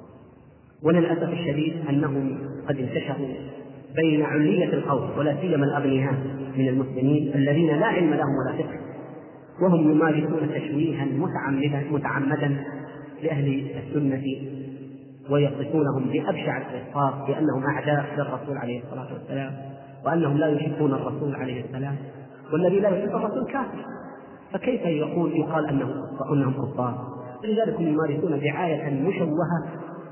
وللأسف الشديد أنهم قد انتشروا بين علية القوم ولا سيما الأغنياء من المسلمين الذين لا علم لهم ولا فقه، وهم يمارسون تشويها متعمدا لأهل السنة ويصفونهم بأبشع الوصف بأنهم أعداء للرسول عليه الصلاة والسلام، وأنهم لا يحبون الرسول عليه السلام، والذي لا يحب الرسول كافر، فكيف يقال أنهم كفار؟ لذلك هم يمارسون دعاية مشوهة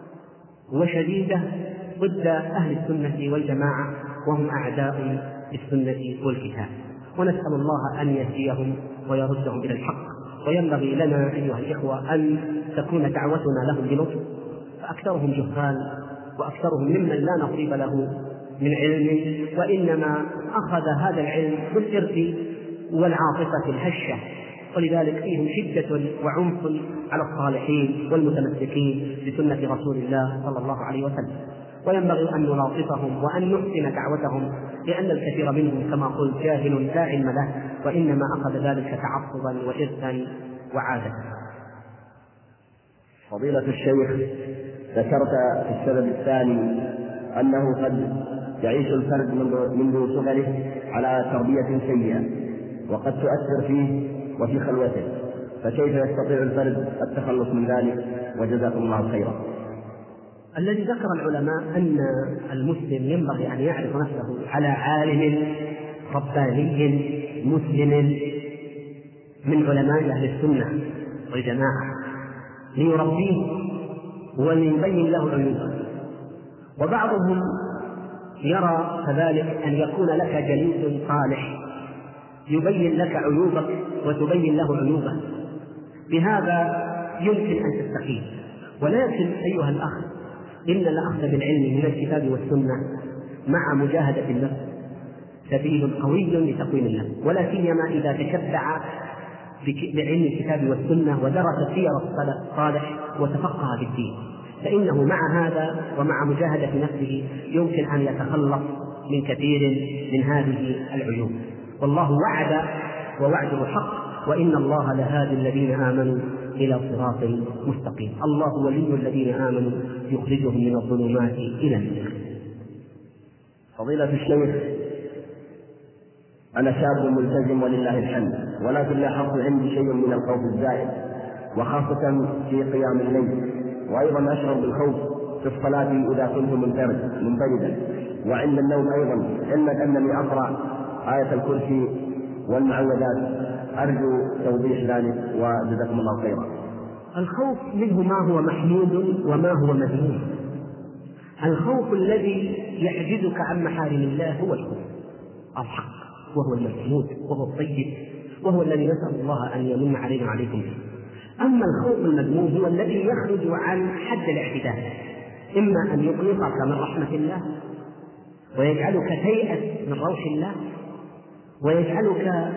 وشديدة ضد أهل السنة والجماعة، وهم أعداء للسنة والكتاب. ونسأل الله أن يهديهم ويردهم إلى الحق. وينبغي لنا أيها الإخوة أن تكون دعوتنا لهم بلطف، فأكثرهم جهال وأكثرهم ممن لا نصيب له من علم، وإنما أخذ هذا العلم بالإرث والعاطفة الهشة، ولذلك فيهم شدة وعنف على الصالحين والمتمسكين بسنة رسول الله صلى الله عليه وسلم. وينبغي أن نلاطفهم وأن نحسن دعوتهم، لأن الكثير منهم كما قلت جاهل لا علم له، وإنما أخذ ذلك تعصبا وإرثا وعادة. فضيلة الشيخ، ذكرت في السبب الثاني أنه قد يعيش الفرد منذ صغره على تربية سيئة وقد تؤثر فيه وفي خلوته، فكيف يستطيع الفرد التخلص من ذلك؟ وجزاكم الله خيرا. الذي ذكر العلماء أن المسلم ينبغي أن يعرف نفسه على عالم رباني مسلم من علماء أهل السنة والجماعة، ليربيه وليبين له عيوبه، وبعضهم يرى كذلك أن يكون لك جليس صالح يبين لك عيوبك وتبين له عيوبه، بهذا يمكن أن تستقيم. ولكن أيها الأخ، إن الأخذ بالعلم من الكتاب والسنة مع مجاهدة النفس سبيل قوي لتقويم النفس، ولا سيما إذا تشبع بعلم الكتاب والسنة ودرس سير الصالح وتفقه بالدين، فإنه مع هذا ومع مجاهدة نفسه يمكن أن يتخلص من كثير من هذه العيوب. والله وعد ووعده حق، وإن الله لهادي الذين آمنوا إلى صراط مستقيم. الله ولي الذين آمنوا يخرجهم من الظلمات إلى النور. فضيلة الشيخ، أنا شاب ملتزم ولله الحمد، ولكن لاحظت عندي شيء من الخوف الزائد، وخاصة في قيام الليل، وأيضا أشعر بالخوف في الصلاة إذا كنت منفردا، وعند النوم أيضا، علما أنني أقرأ آية الكرسي والمعوذات. أرجو توضيح ذلك وجزاكم الله خيرا. الخوف منه ما هو محمود وما هو مذموم. الخوف الذي يحجزك عن محارم الله هو الخوف الحق، وهو المحمود وهو الطيب، وهو الذي نسأل الله أن يمن علينا وعليكم به. أما الخوف المذموم هو الذي يخرج عن حد الاعتدال، إما أن يقلقك من رحمة الله ويجعلك تيأس من روح الله ويجعلك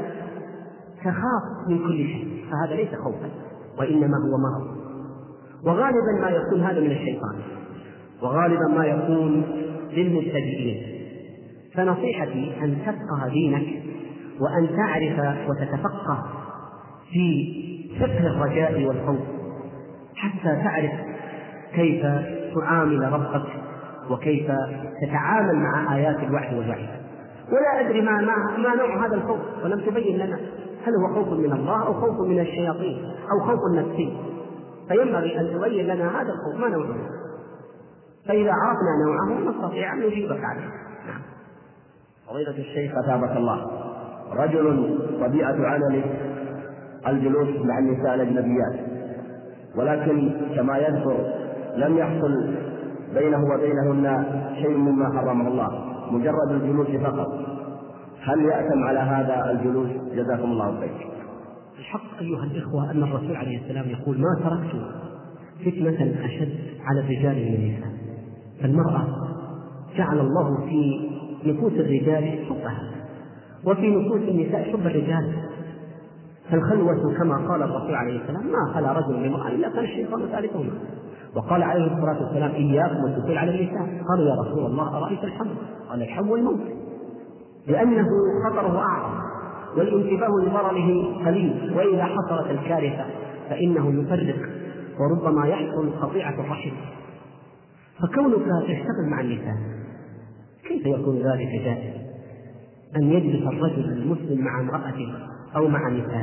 تخاف من كل شيء، فهذا ليس خوفا وإنما هو مرض. وغالبا ما يكون هذا من الشيطان، وغالبا ما يكون للمبتدئين. فنصيحتي أن تفقه دينك وأن تعرف وتتفقه في فقه الرجاء والخوف، حتى تعرف كيف تعامل ربك وكيف تتعامل مع آيات الوحي والوعيد. ولا أدري ما نوع هذا الخوف، ولم تبين لنا هل هو خوف من الله أو خوف من الشياطين أو خوف نفسي، فينبغي أن تبين لنا هذا الخوف ما نوعه، فإذا عرفنا نوعه نستطيع أن نجيبك عليه. نعم. فضيلة الشيخ أثابك الله، رجل طبيعة عمله الجلوس مع النساء الأجنبيات، ولكن كما يذكر لم يحصل بينه وبينهن شيء مما حرمه الله، مجرد الجلوس فقط، هل يأثم على هذا الجلوس؟ جزاكم الله خير. الحق أيها الإخوة أن الرسول عليه السلام يقول: ما تركت فتنة أشد على الرجال من النساء. فالمرأة جعل الله في نفوس الرجال حبها، وفي نفوس النساء حب الرجال. فالخلوة كما قال الرسول عليه السلام: ما خلا رجل بامرأة إلا كان الشيطان ثالثهما. وقال عليه الصلاة والسلام: إياكم والدخول على النساء. قالوا: يا رسول الله أرأيت الحم؟ قال: الحم والموت، لأنه خطره أعظم والانتباه لضرره قليل، وإذا حصلت الكارثة فإنه يفرق وربما يحصل قطيعة الرحم. فكونك تشتغل مع النساء كيف يكون ذلك جائز؟ أن يجلس الرجل المسلم مع امرأته أو مع نساء،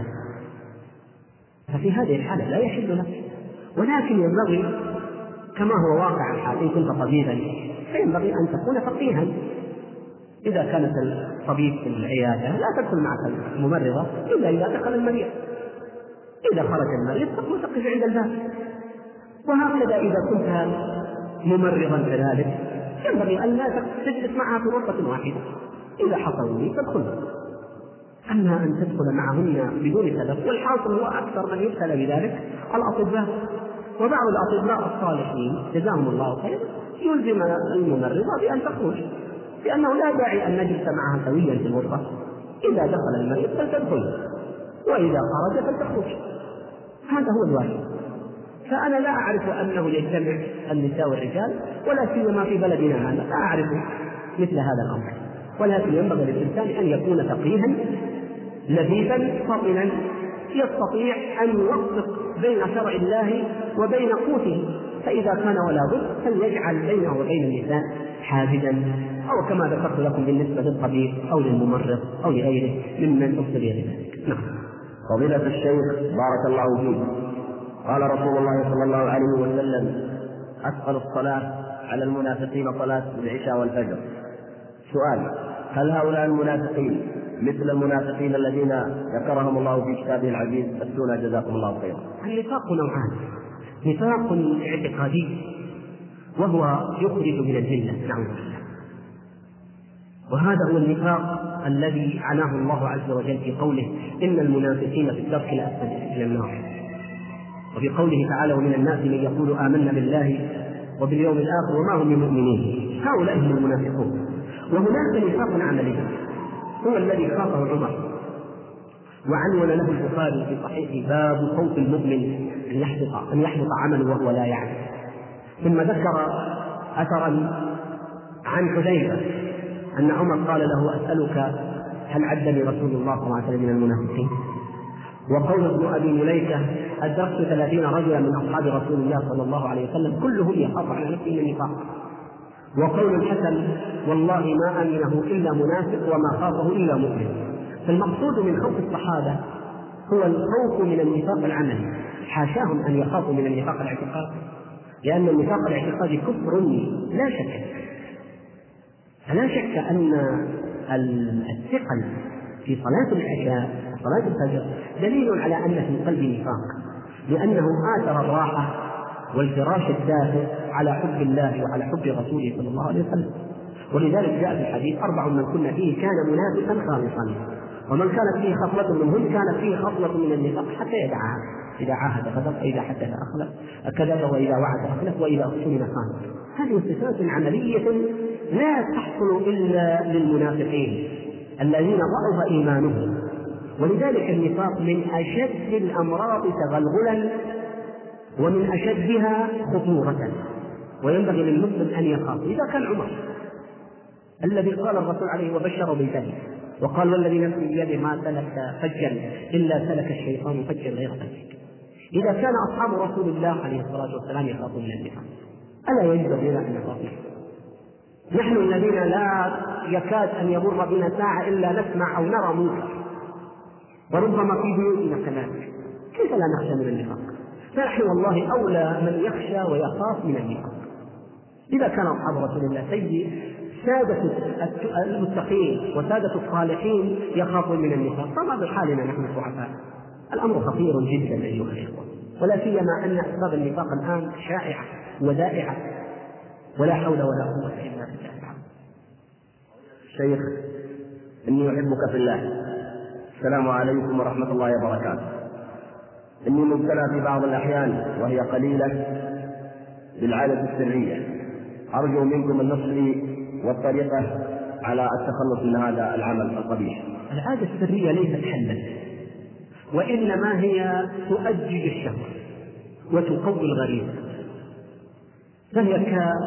ففي هذه الحالة لا يحل لك. ولكن ينبغي كما هو واقع الحال، إن كنت طبيبا فينبغي أن تكون فقيها. إذا كانت الطبيب في العيادة لا تدخل معك الممرضة إلا إذا دخل المريض، إذا خرج المريض تقوم تقف عند الباب. وهكذا إذا كنت ممرضا كذلك ينبغي أن لا تجلس معها في غرفة واحدة، إذا حصل لي تدخل. أما أن تدخل معهن بدون سبب، والحاصل هو أكثر من يبتلى بذلك الأطباء. وبعض الأطباء الصالحين جزاهم الله خير يلزم الممرضة بأن تخرج، لأنه لا داعي أن نجلس معها سويا في الغرفة، إذا دخل المريض فلتدخل وإذا خرج فلتخرج، هذا هو الواجب. فأنا لا أعرف أنه يجتمع النساء والرجال، ولا سيما في بلدنا هذا، لا أعرف مثل هذا الأمر. ولكن ينبغي للإنسان أن يكون فقيها لذيذا فطنا يستطيع أن يوفق بين شرع الله وبين قوته، فإذا كان ولا بد فليجعل بينه وبين النساء حاجزا، أو كما ذكرت لكم بالنسبة للطبيب أو للممرض أو لغيره ممن ابتلي بذلك. نعم. فضيلة الشيخ بارك الله فيك، قال رسول الله صلى الله عليه وسلم: أثقل الصلاة على المنافقين صلاة العشاء والفجر. سؤال: هل هؤلاء المنافقين مثل المنافقين الذين ذكرهم الله في كتابه العزيز؟ أفتونا جزاكم الله خيرا. النفاق نوعان: نفاق اعتقادي وهو يخرج من الملة، نعوذ بالله. وهذا هو النفاق الذي عناه الله عز وجل في قوله إن المنافقين في الدرك الأسفل من النار، وفي قوله تعالى ومن الناس من يقول آمنا بالله وباليوم الآخر وما هم بمؤمنين، هؤلاء هم المنافقون. وهناك نفاق عملي هو الذي خاطه عمر وعنون له البخاري في صحيحه باب خوف المؤمن أن يحبط عمله وهو لا يعلم. ثم ذكر أثرا عن حذيفة أن عمر قال له أسألك هل عدني رسول الله صلى الله عليه وسلم من المنافقين؟ وقول ابن أبي مليكة أدركت 30 رجلا من أصحاب رسول الله صلى الله عليه وسلم كلهم يخاف على نفسه من النفاق. وقول الحسن والله ما أمنه إلا منافق وما خافه إلا مؤمن. فالمقصود من خوف الصحابة هو الخوف من النفاق العملي، حاشاهم أن يخافوا من النفاق الاعتقادي، لأن النفاق الاعتقادي كفر لا شك. فلا شك أن الثقل في صلاة العشاء وصلاة الفجر دليل على أن في القلب نفاق، لأنه آثر الراحة والفراش الدافئ على حب الله وعلى حب رسوله صلى الله عليه وسلم. ولذلك جاء في الحديث 4 من كنا فيه كان منافقا خالصا، ومن كانت فيه خصلة منهم كانت فيه خصلة من النفاق حتى يدعها، إذا عاهد غدر، وإذا حدث كذب، وإذا وعد أخلف، وإذا اؤتمن خان. هذه صفات عملية لا تحصل إلا للمنافقين الذين ضعف إيمانهم. ولذلك النفاق من أشد الأمراض تغلغلا ومن أشدها خطورة، وينبغي للمسلم أن يخاف. إذا كان عمر الذي قال الرسول عليه وبشر بالجنة وقال والذي نفسي بيده ما سلك فجا إلا سلك الشيطان فجا غير فج، إذا كان أصحاب رسول الله عليه الصلاة والسلام يخافون من النفاق، ألا ينبغي لنا أن نخاف؟ نحن الذين لا يكاد أن يمر بنا ساعة إلا نسمع أو نرى منكر، وربما في بيوتنا كذلك، كيف لا نخشى من النفاق؟ فنحن والله أولى من يخشى ويخاف من النفاق. إذا كان أصحاب رسول الله سادة المتقين وسادة الصالحين يخافون من النفاق، فما بحالنا نحن الضعفاء؟ الأمر خطير جدا أيها الإخوة، ولا سيما أن أسباب النفاق الآن شائعة ودائعة، ولا حول ولا قوة إلا بالله. شيخ إني أحبك في الله. السلام عليكم ورحمة الله وبركاته. إني مبتلى في بعض الأحيان وهي قليلة بالعادة السرية، أرجو منكم النصح والطريقة على التخلص من هذا العمل القبيح. العادة السرية ليست حلا، وإنما هي تؤجج الشهوة وتقوي الغريزة، فهي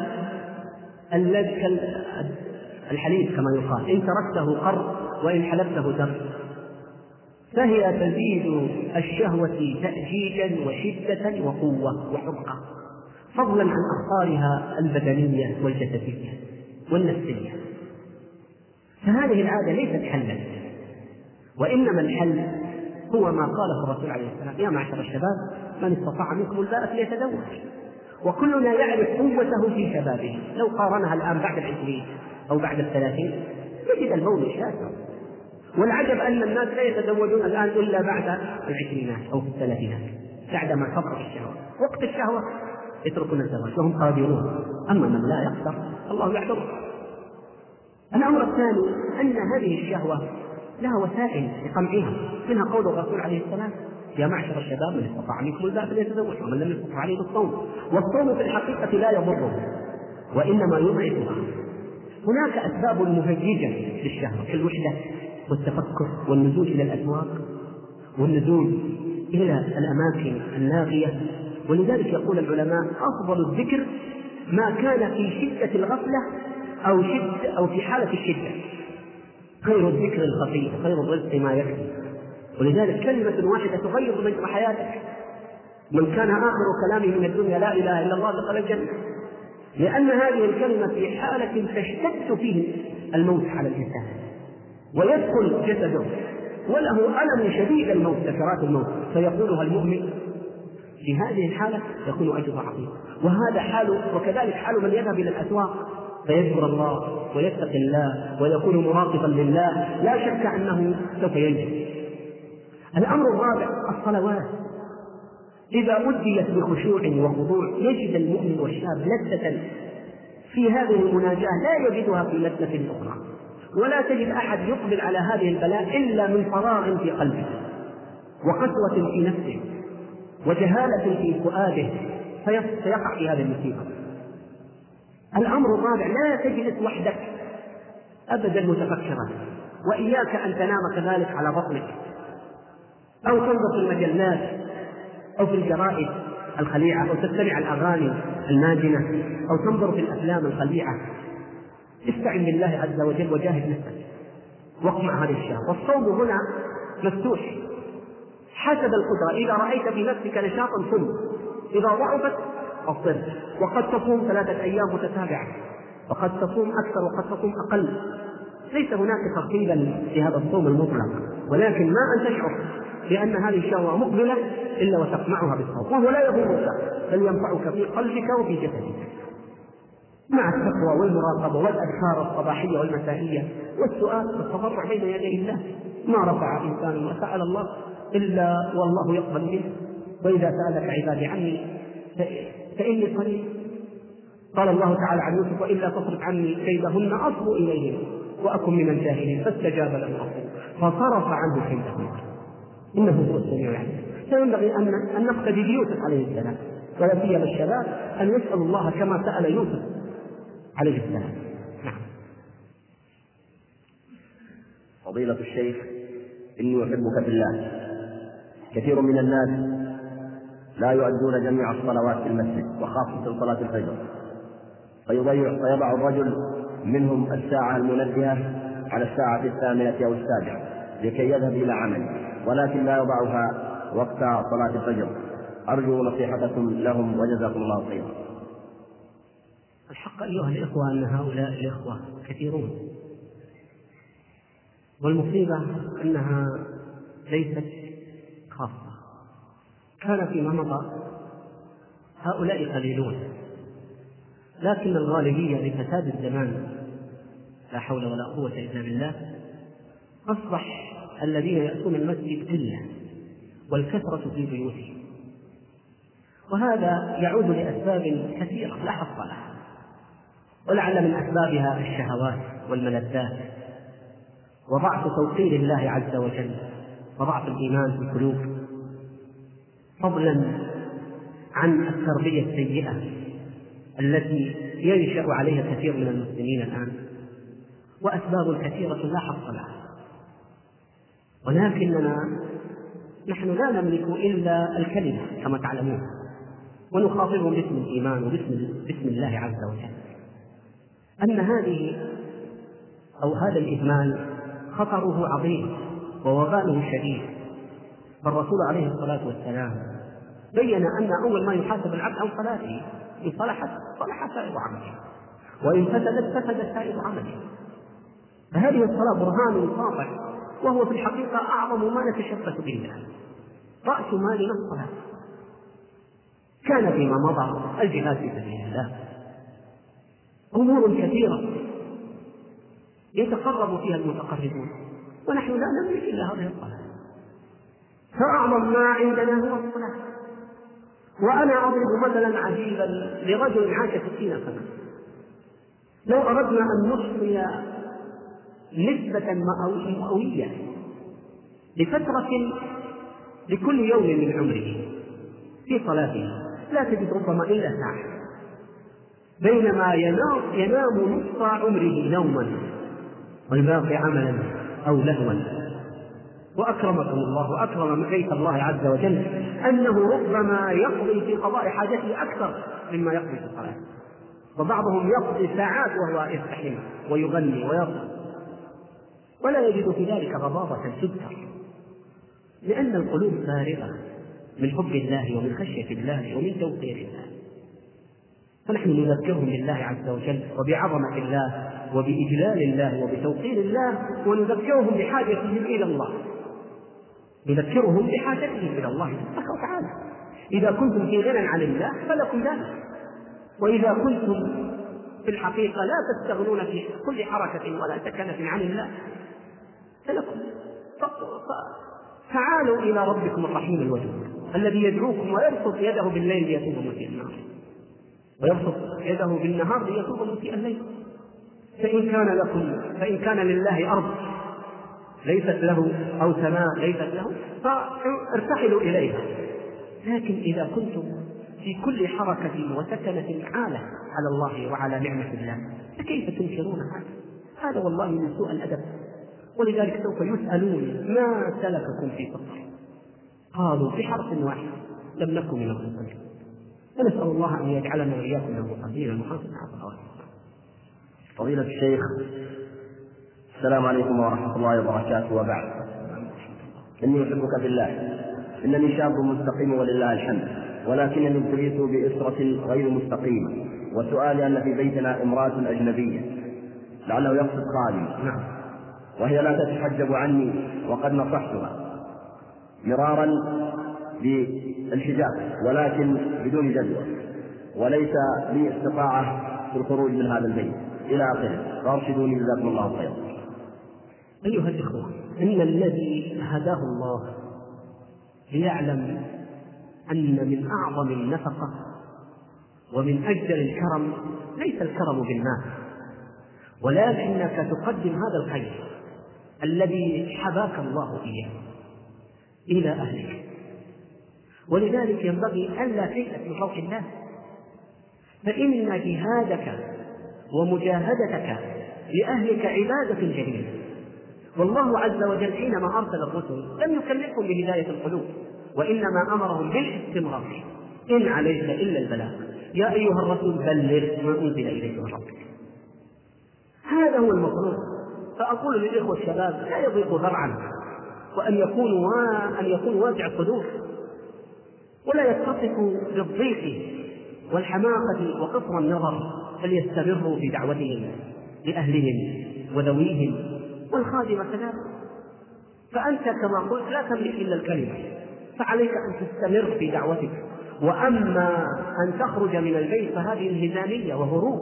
الحليب كما يقال إن تركته قر وإن حلبته در، فهي تزيد الشهوة تأجيجا وشدة وقوة وحرقة، فضلا عن أخطارها البدنية والجسدية والنفسية. فهذه العادة ليست حلا، وإنما الحل هو ما قاله الرسول عليه السلام يا معشر الشباب من استطاع منكم الباءة فليتزوج. وكلنا يعرف قوته في شبابه، لو قارنها الآن بعد 20 أو بعد 30 يجد الموت شاسع. والعجب أن الناس لا يتزوجون الآن إلا بعد 20 أو 30 بعدما تطرق الشهوة. وقت الشهوة يتركون الزواج وهم قادرون، أما من لا يقدر الله يعذره. الأمر الثاني أن هذه الشهوة لها وسائل لقمعها، منها قول الرسول عليه السلام يا معشر الشباب من استطاع منكم الباءة فليتزوج ومن لم يستطع عليه بالصوم. والصوم في الحقيقة لا يضره وإنما يضعفها. هناك أسباب مهيجة للشهوة كالوحدة والتفكر والنزول إلى الأسواق والنزول إلى الأماكن اللاغية. ولذلك يقول العلماء أفضل الذكر ما كان في شدة الغفلة أو في حالة الشدة، خير الذكر الخفي خير الرزق ما يكفي. ولذلك كلمة واحدة تغير مجرى حياتك. من كان آخر كلامه من الدنيا لا إله إلا الله دخل الجنة، لأن هذه الكلمة في حالة تشتد فيه الموت على الإنسان ويدخل جسده وله ألم شديد الموت سكرات الموت، فيقولها المؤمن في هذه الحالة يكون أجر عظيم. وهذا حال وكذلك حال من يذهب إلى الأسواق فيذكر الله ويتقي الله ويكون مراقبا لله، لا شك أنه سوف ينجو. الأمر الرابع الصلوات. إذا أديت بخشوع وخضوع يجد المؤمن والشاب لذة في هذه المناجاة لا يجدها في لذة أخرى. ولا تجد أحد يقبل على هذه البلاء إلا من فراغ في قلبه وقسوة في نفسه وجهالة في فؤاده فيقع في هذه المصيبة. الأمر الرابع: لا تجلس وحدك أبدا متفكرا، وإياك أن تنام كذلك على بطنك أو تنظر في المجلات أو في الجرائد الخليعة أو تستمع الأغاني الماجنة أو تنظر في الأفلام الخليعة. استعن بالله عز وجل وجاهد نفسك واقمع هذه الشهوة. والصوم هنا مفتوح حسب القدرة. إذا رأيت في نفسك نشاطا صم، إذا ضعفت أفطر. وقد تصوم 3 أيام متتابعة، وقد تصوم أكثر وقد تصوم أقل. ليس هناك ترتيبا لهذا الصوم المطلق، ولكن ما أن تشعر بأن هذه الشهوة مقبلة إلا وتقمعها بالصوم، وهو لا يضرك بل ينفعك في قلبك وفي جسدك، مع التقوى والمراقبة والأذكار الصباحية والمسائية والسؤال والتضرع بين يدي الله. ما رفع إنسان وسأل الله إلا والله يقبل منه. وإذا سألك عبادي عني فإني قريب. قال الله تعالى عن يوسف: وإلا تصرف عني كيدهن أصب إليهن وأكن من الجاهلين فاستجاب له ربه فصرف عنه كيدهن إنه هو السميع العليم. فينبغي أن نقتدي بيوسف عليه السلام، ولا سيما الشباب أن يسأل الله كما سأل يوسف عليه السلام. نعم. فضيلة الشيخ، إني أحبك في الله. كثير من الناس لا يؤدون جميع الصلوات في المسجد وخاصة صلاة الفجر، فيضع الرجل منهم الساعة المنبهة على الساعة 8 أو 7 لكي يذهب إلى عمل، ولكن لا يضعها وقت صلاة الفجر. أرجو نصيحتكم لهم وجزاكم الله خيرا. الحق أيها الإخوة أن هؤلاء الإخوة كثيرون، والمصيبة أنها ليست خاصة. كان فيما مضى هؤلاء قليلون، لكن الغالبية لفساد الزمان لا حول ولا قوة إلا بالله أصبح الذين يأتون المسجد قلة والكثرة في بيوتهم، وهذا يعود لأسباب كثيرة لا حصر لها، ولعل من أسبابها الشهوات والملذات وضعف توقير الله عز وجل وضعف الإيمان في القلوب، فضلا عن التربية السيئة التي ينشأ عليها كثير من المسلمين الآن، وأسباب كثيرة لا حصر لها. ولكننا نحن لا نملك إلا الكلمة كما تعلمون، ونخاطبهم باسم الإيمان وباسم الله عز وجل أن هذا الإهمال خطره عظيم ووباله شديد. فالرسول عليه الصلاة والسلام بين أن أول ما يحاسب العبد عن صلاته، إن صلحت صلح سائر عمله، وإن فسدت فسد سائر عمله. فهذه الصلاة برهان ساطع، وهو في الحقيقة أعظم ما نتشبث بالله، رأس مالنا الصلاة. كان فيما مضى الجهاد في سبيل الله، أمور كثيرة يتقرب فيها المتقربون، ونحن لا نملك إلا هذه الصلاة، فأعظم ما عندنا هو الصلاة. وأنا أضرب مثلا عجيبا لرجل عاش 60 سنة. لو أردنا أن نحصي نسبة مئوية لفترة لكل يوم من عمره في صلاته لا تجد ربما إلا ساعة، بينما ينام نصف عمره نوما والباقي عملا أو لهوا. وأكرمكم الله وأكرم بيت الله عز وجل أنه ربما يقضي في قضاء حاجته أكثر مما يقضي في الصلاة، وبعضهم يقضي ساعات وهو يستحم ويغني ويرقص ولا يجد في ذلك غضاضة تذكر، لأن القلوب فارغة من حب الله ومن خشية الله ومن توقير الله. فنحن نذكرهم بالله عز وجل وبعظمة الله وبإجلال الله وبتوقير الله، ونذكرهم بحاجتهم إلى الله، نذكرهم بحاجتهم إلى الله سبحانه وتعالى. إذا كنتم في غنى عن الله فلكم ذلك، وإذا كنتم في الحقيقة لا تستغنون في كل حركة ولا سكنة عن الله فلكم تعالوا إلى ربكم الرحيم الودود الذي يدعوكم ويبسط يده بالليل ليتوب مسيء النهار، ويبسط يده بالنهار ليتوب مسيء الليل. فإن كان لله أرض ليست له أو سماء ليست له فارتحلوا إليها، لكن إذا كنتم في كل حركة وسكنة عالة على الله وعلى نعمة الله فكيف تنكرون هذا؟ هذا والله من سوء الأدب. ولذلك سوف يسألون ما سلككم في سقر؟ قالوا بحرف واحد لم نكن من المصلين. ونسأل الله أن يجعلنا وإياكم من المصلين المحافظين على الصلوات. فضيلة الشيخ، السلام عليكم ورحمة الله وبركاته، وبعد. إني أحبك في الله، إنني شاب مستقيم ولله الحمد، ولكنني ابتليت بأسرة غير مستقيمة، وسؤالي أن في بيتنا امرأة أجنبية لعله يقصد خالي، وهي لا تتحجب عني، وقد نصحتها مرارا بالحجاب ولكن بدون جدوى، وليس لي استطاعة في الخروج من هذا البيت إلى آخره، فارشدوني جزاكم الله خيرا. أيها الإخوة، إن الذي هداه الله ليعلم أن من أعظم النفقة ومن أجل الكرم ليس الكرم بالمال، ولكنك تقدم هذا الخير الذي حباك الله إياه إلى أهلك. ولذلك ينبغي ألا تيأس من روح الله، فإن جهادك ومجاهدتك لأهلك عبادة جليلة. والله عز وجل حينما أرسل الرسل لم يكلفهم بهداية القلوب، وإنما أمرهم بالاستمرار، إن عليك إلا البلاغ، يا أيها الرسول بلغ ما أنزل إليك من ربك. هذا هو المطلوب. فأقول للإخوة الشباب لا يضيقوا ذرعا، وأن يكونوا واسع الصدور، ولا يتصفوا بالضيق والحماقة وقصر النظر، بل يستمروا في دعوتهم لأهلهم وذويهم والخادم كذلك. فأنت كما قلت لا تملك إلا الكلمة، فعليك أن تستمر في دعوتك. وأما أن تخرج من البيت فهذه انهزامية وهروب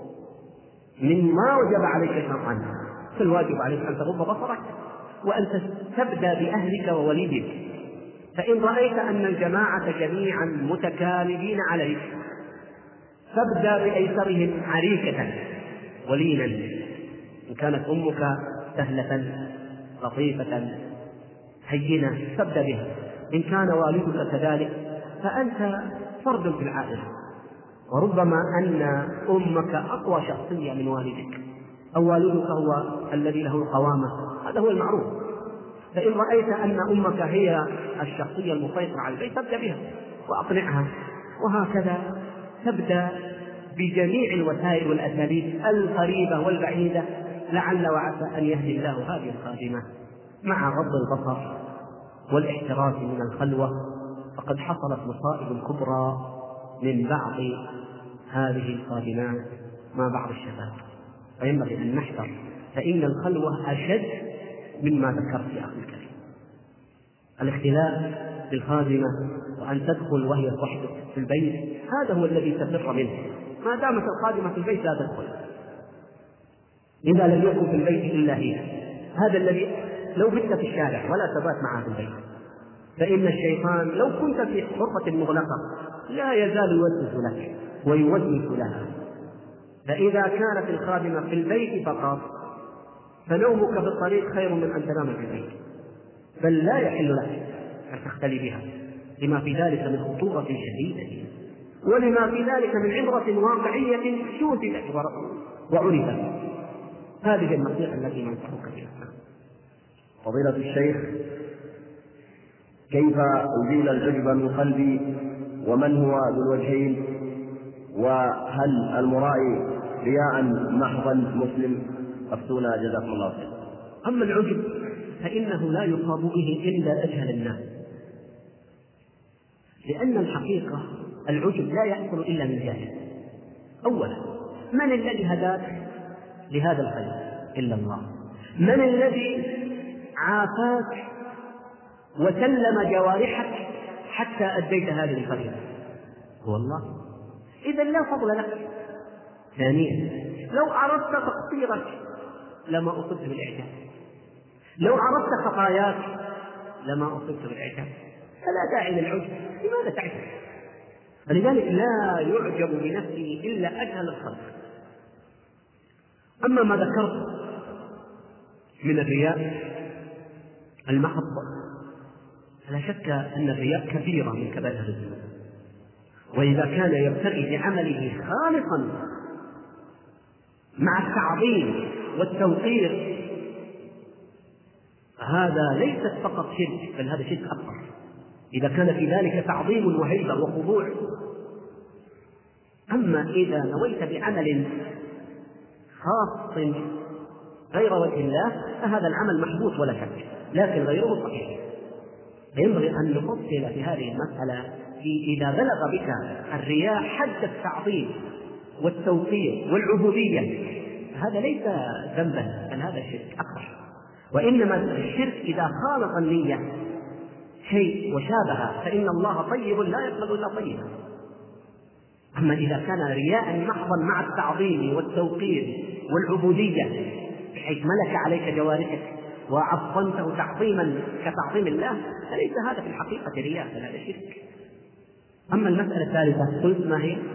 مما وجب عليك شرعا. فالواجب عليك أن تغض بصرك وأن تبدأ بأهلك ووليدك. فإن رأيت أن الجماعة جميعا متكالبين عليك فابدأ بأيسرهم عريكة ولينا. إن كانت أمك سهلة لطيفة هينة فابدأ بها، إن كان والدك كذلك فأنت فرد في العائلة، وربما أن أمك أقوى شخصية من والدك، أو والدك هو الذي له القوامة، هذا هو المعروف. فإن رأيت أن أمك هي الشخصية المسيطرة على البيت فابدأ بها وأقنعها، وهكذا تبدأ بجميع الوسائل والأساليب القريبة والبعيدة، لعل وعسى أن يهدي الله هذه الخادمة مع غض البصر والاحتراز من الخلوة. فقد حصلت مصائب كبرى من بعض هذه الخادمات مع بعض الشباب، فينبغي أن نحذر، فإن الخلوة أشد مما ذكرت يا أخي الكريم. الاختلاف بالخادمة وأن تدخل وهي وحدك في البيت هذا هو الذي تفر منه. ما دامت الخادمة في البيت لا تدخل، إذا لم يكن في البيت إلا هي. هذا الذي لو بت في الشارع ولا تبات معها في البيت، فإن الشيطان لو كنت في غرفة مغلقة لا يزال يوسوس لك ويوسوس لها. فإذا كانت الخادمة في البيت فقط فنومك في الطريق خير من أن تنام في البيت، بل لا يحل لك أن تختلي بها، لما في ذلك من خطورة شديدة، ولما في ذلك من عبرة واقعية شوهدت وعرفت. هذه النصيحة التي ننصحك بها. فضيلة الشيخ، كيف أزيل العجب من قلبي، ومن هو ذو الوجهين، وهل المرائي رياء محضا مسلم؟ أفتونا جزاكم الله خير. أما العجب فإنه لا يصاب به إلا أجهل الناس، لأن الحقيقة العجب لا يحصل إلا من جاهل. أولا، من الذي هداك لهذا الخير إلا الله؟ من الذي عافاك وسلم جوارحك حتى أديت هذه الفريضة؟ هو الله. إذن لا فضل لك. ثانيا، لو عرفت تقصيرك لما أصبت بالإعجاب، لو عرفت خطاياك لما أصبت بالعتاب، فلا داعي للعجب. لماذا تعجب؟ فلذلك لا يعجب بنفسه إلا أجهل الخلق. أما ما ذكرت من الرياء المحض، فلا شك أن الرياء كبيرة من كبائر الذنوب، وإذا كان يبتغي بعمله خالصا مع التعظيم والتوقير هذا ليست فقط شرك، بل هذا شرك أكبر. إذا كان في ذلك تعظيم وهيبة وخضوع. أما إذا نويت بعمل خاص غير وجه الله فهذا العمل محبوط ولا شك، لكن غيره صحيح. فينبغي أن نفصل في هذه المسألة. إذا بلغ بك الرياء حد التعظيم والتوقير والعبودية هذا ليس ذنبا، بل هذا شرك أكبر. وإنما الشرك إذا خالط النية شيء وشابه فإن الله طيب لا يقبل إلا طيبا. أما إذا كان رياء محضا مع التعظيم والتوقير والعبودية بحيث ملك عليك جوارحك وعظمته تعظيما كتعظيم الله فليس هذا في الحقيقة رياء، بل هذا شرك. أما المسألة الثالثة قلت ما هي؟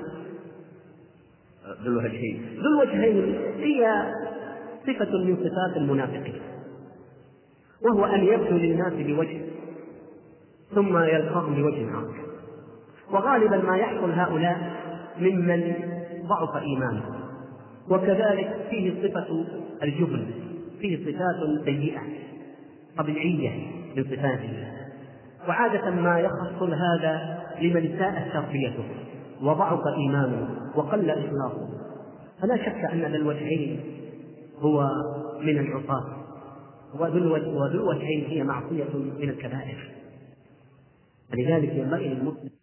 ذو الوجهين هي صفة من صفات المنافقين، وهو أن يبدو للناس بوجه ثم يلقاهم بوجه آخر. وغالبا ما يحصل هؤلاء ممن ضعف إيمانه، وكذلك فيه صفة الجبن، فيه صفات سيئة طبيعية من صفاته. وعادة ما يحصل هذا لمن ساءت تربيته وضعف إيمانه وقل إخلاصه. فلا شك أن ذا الوجهين هو من العصاة، وذو الوجهين هي معصية من الكبائر. لذلك ينبغي للمسلم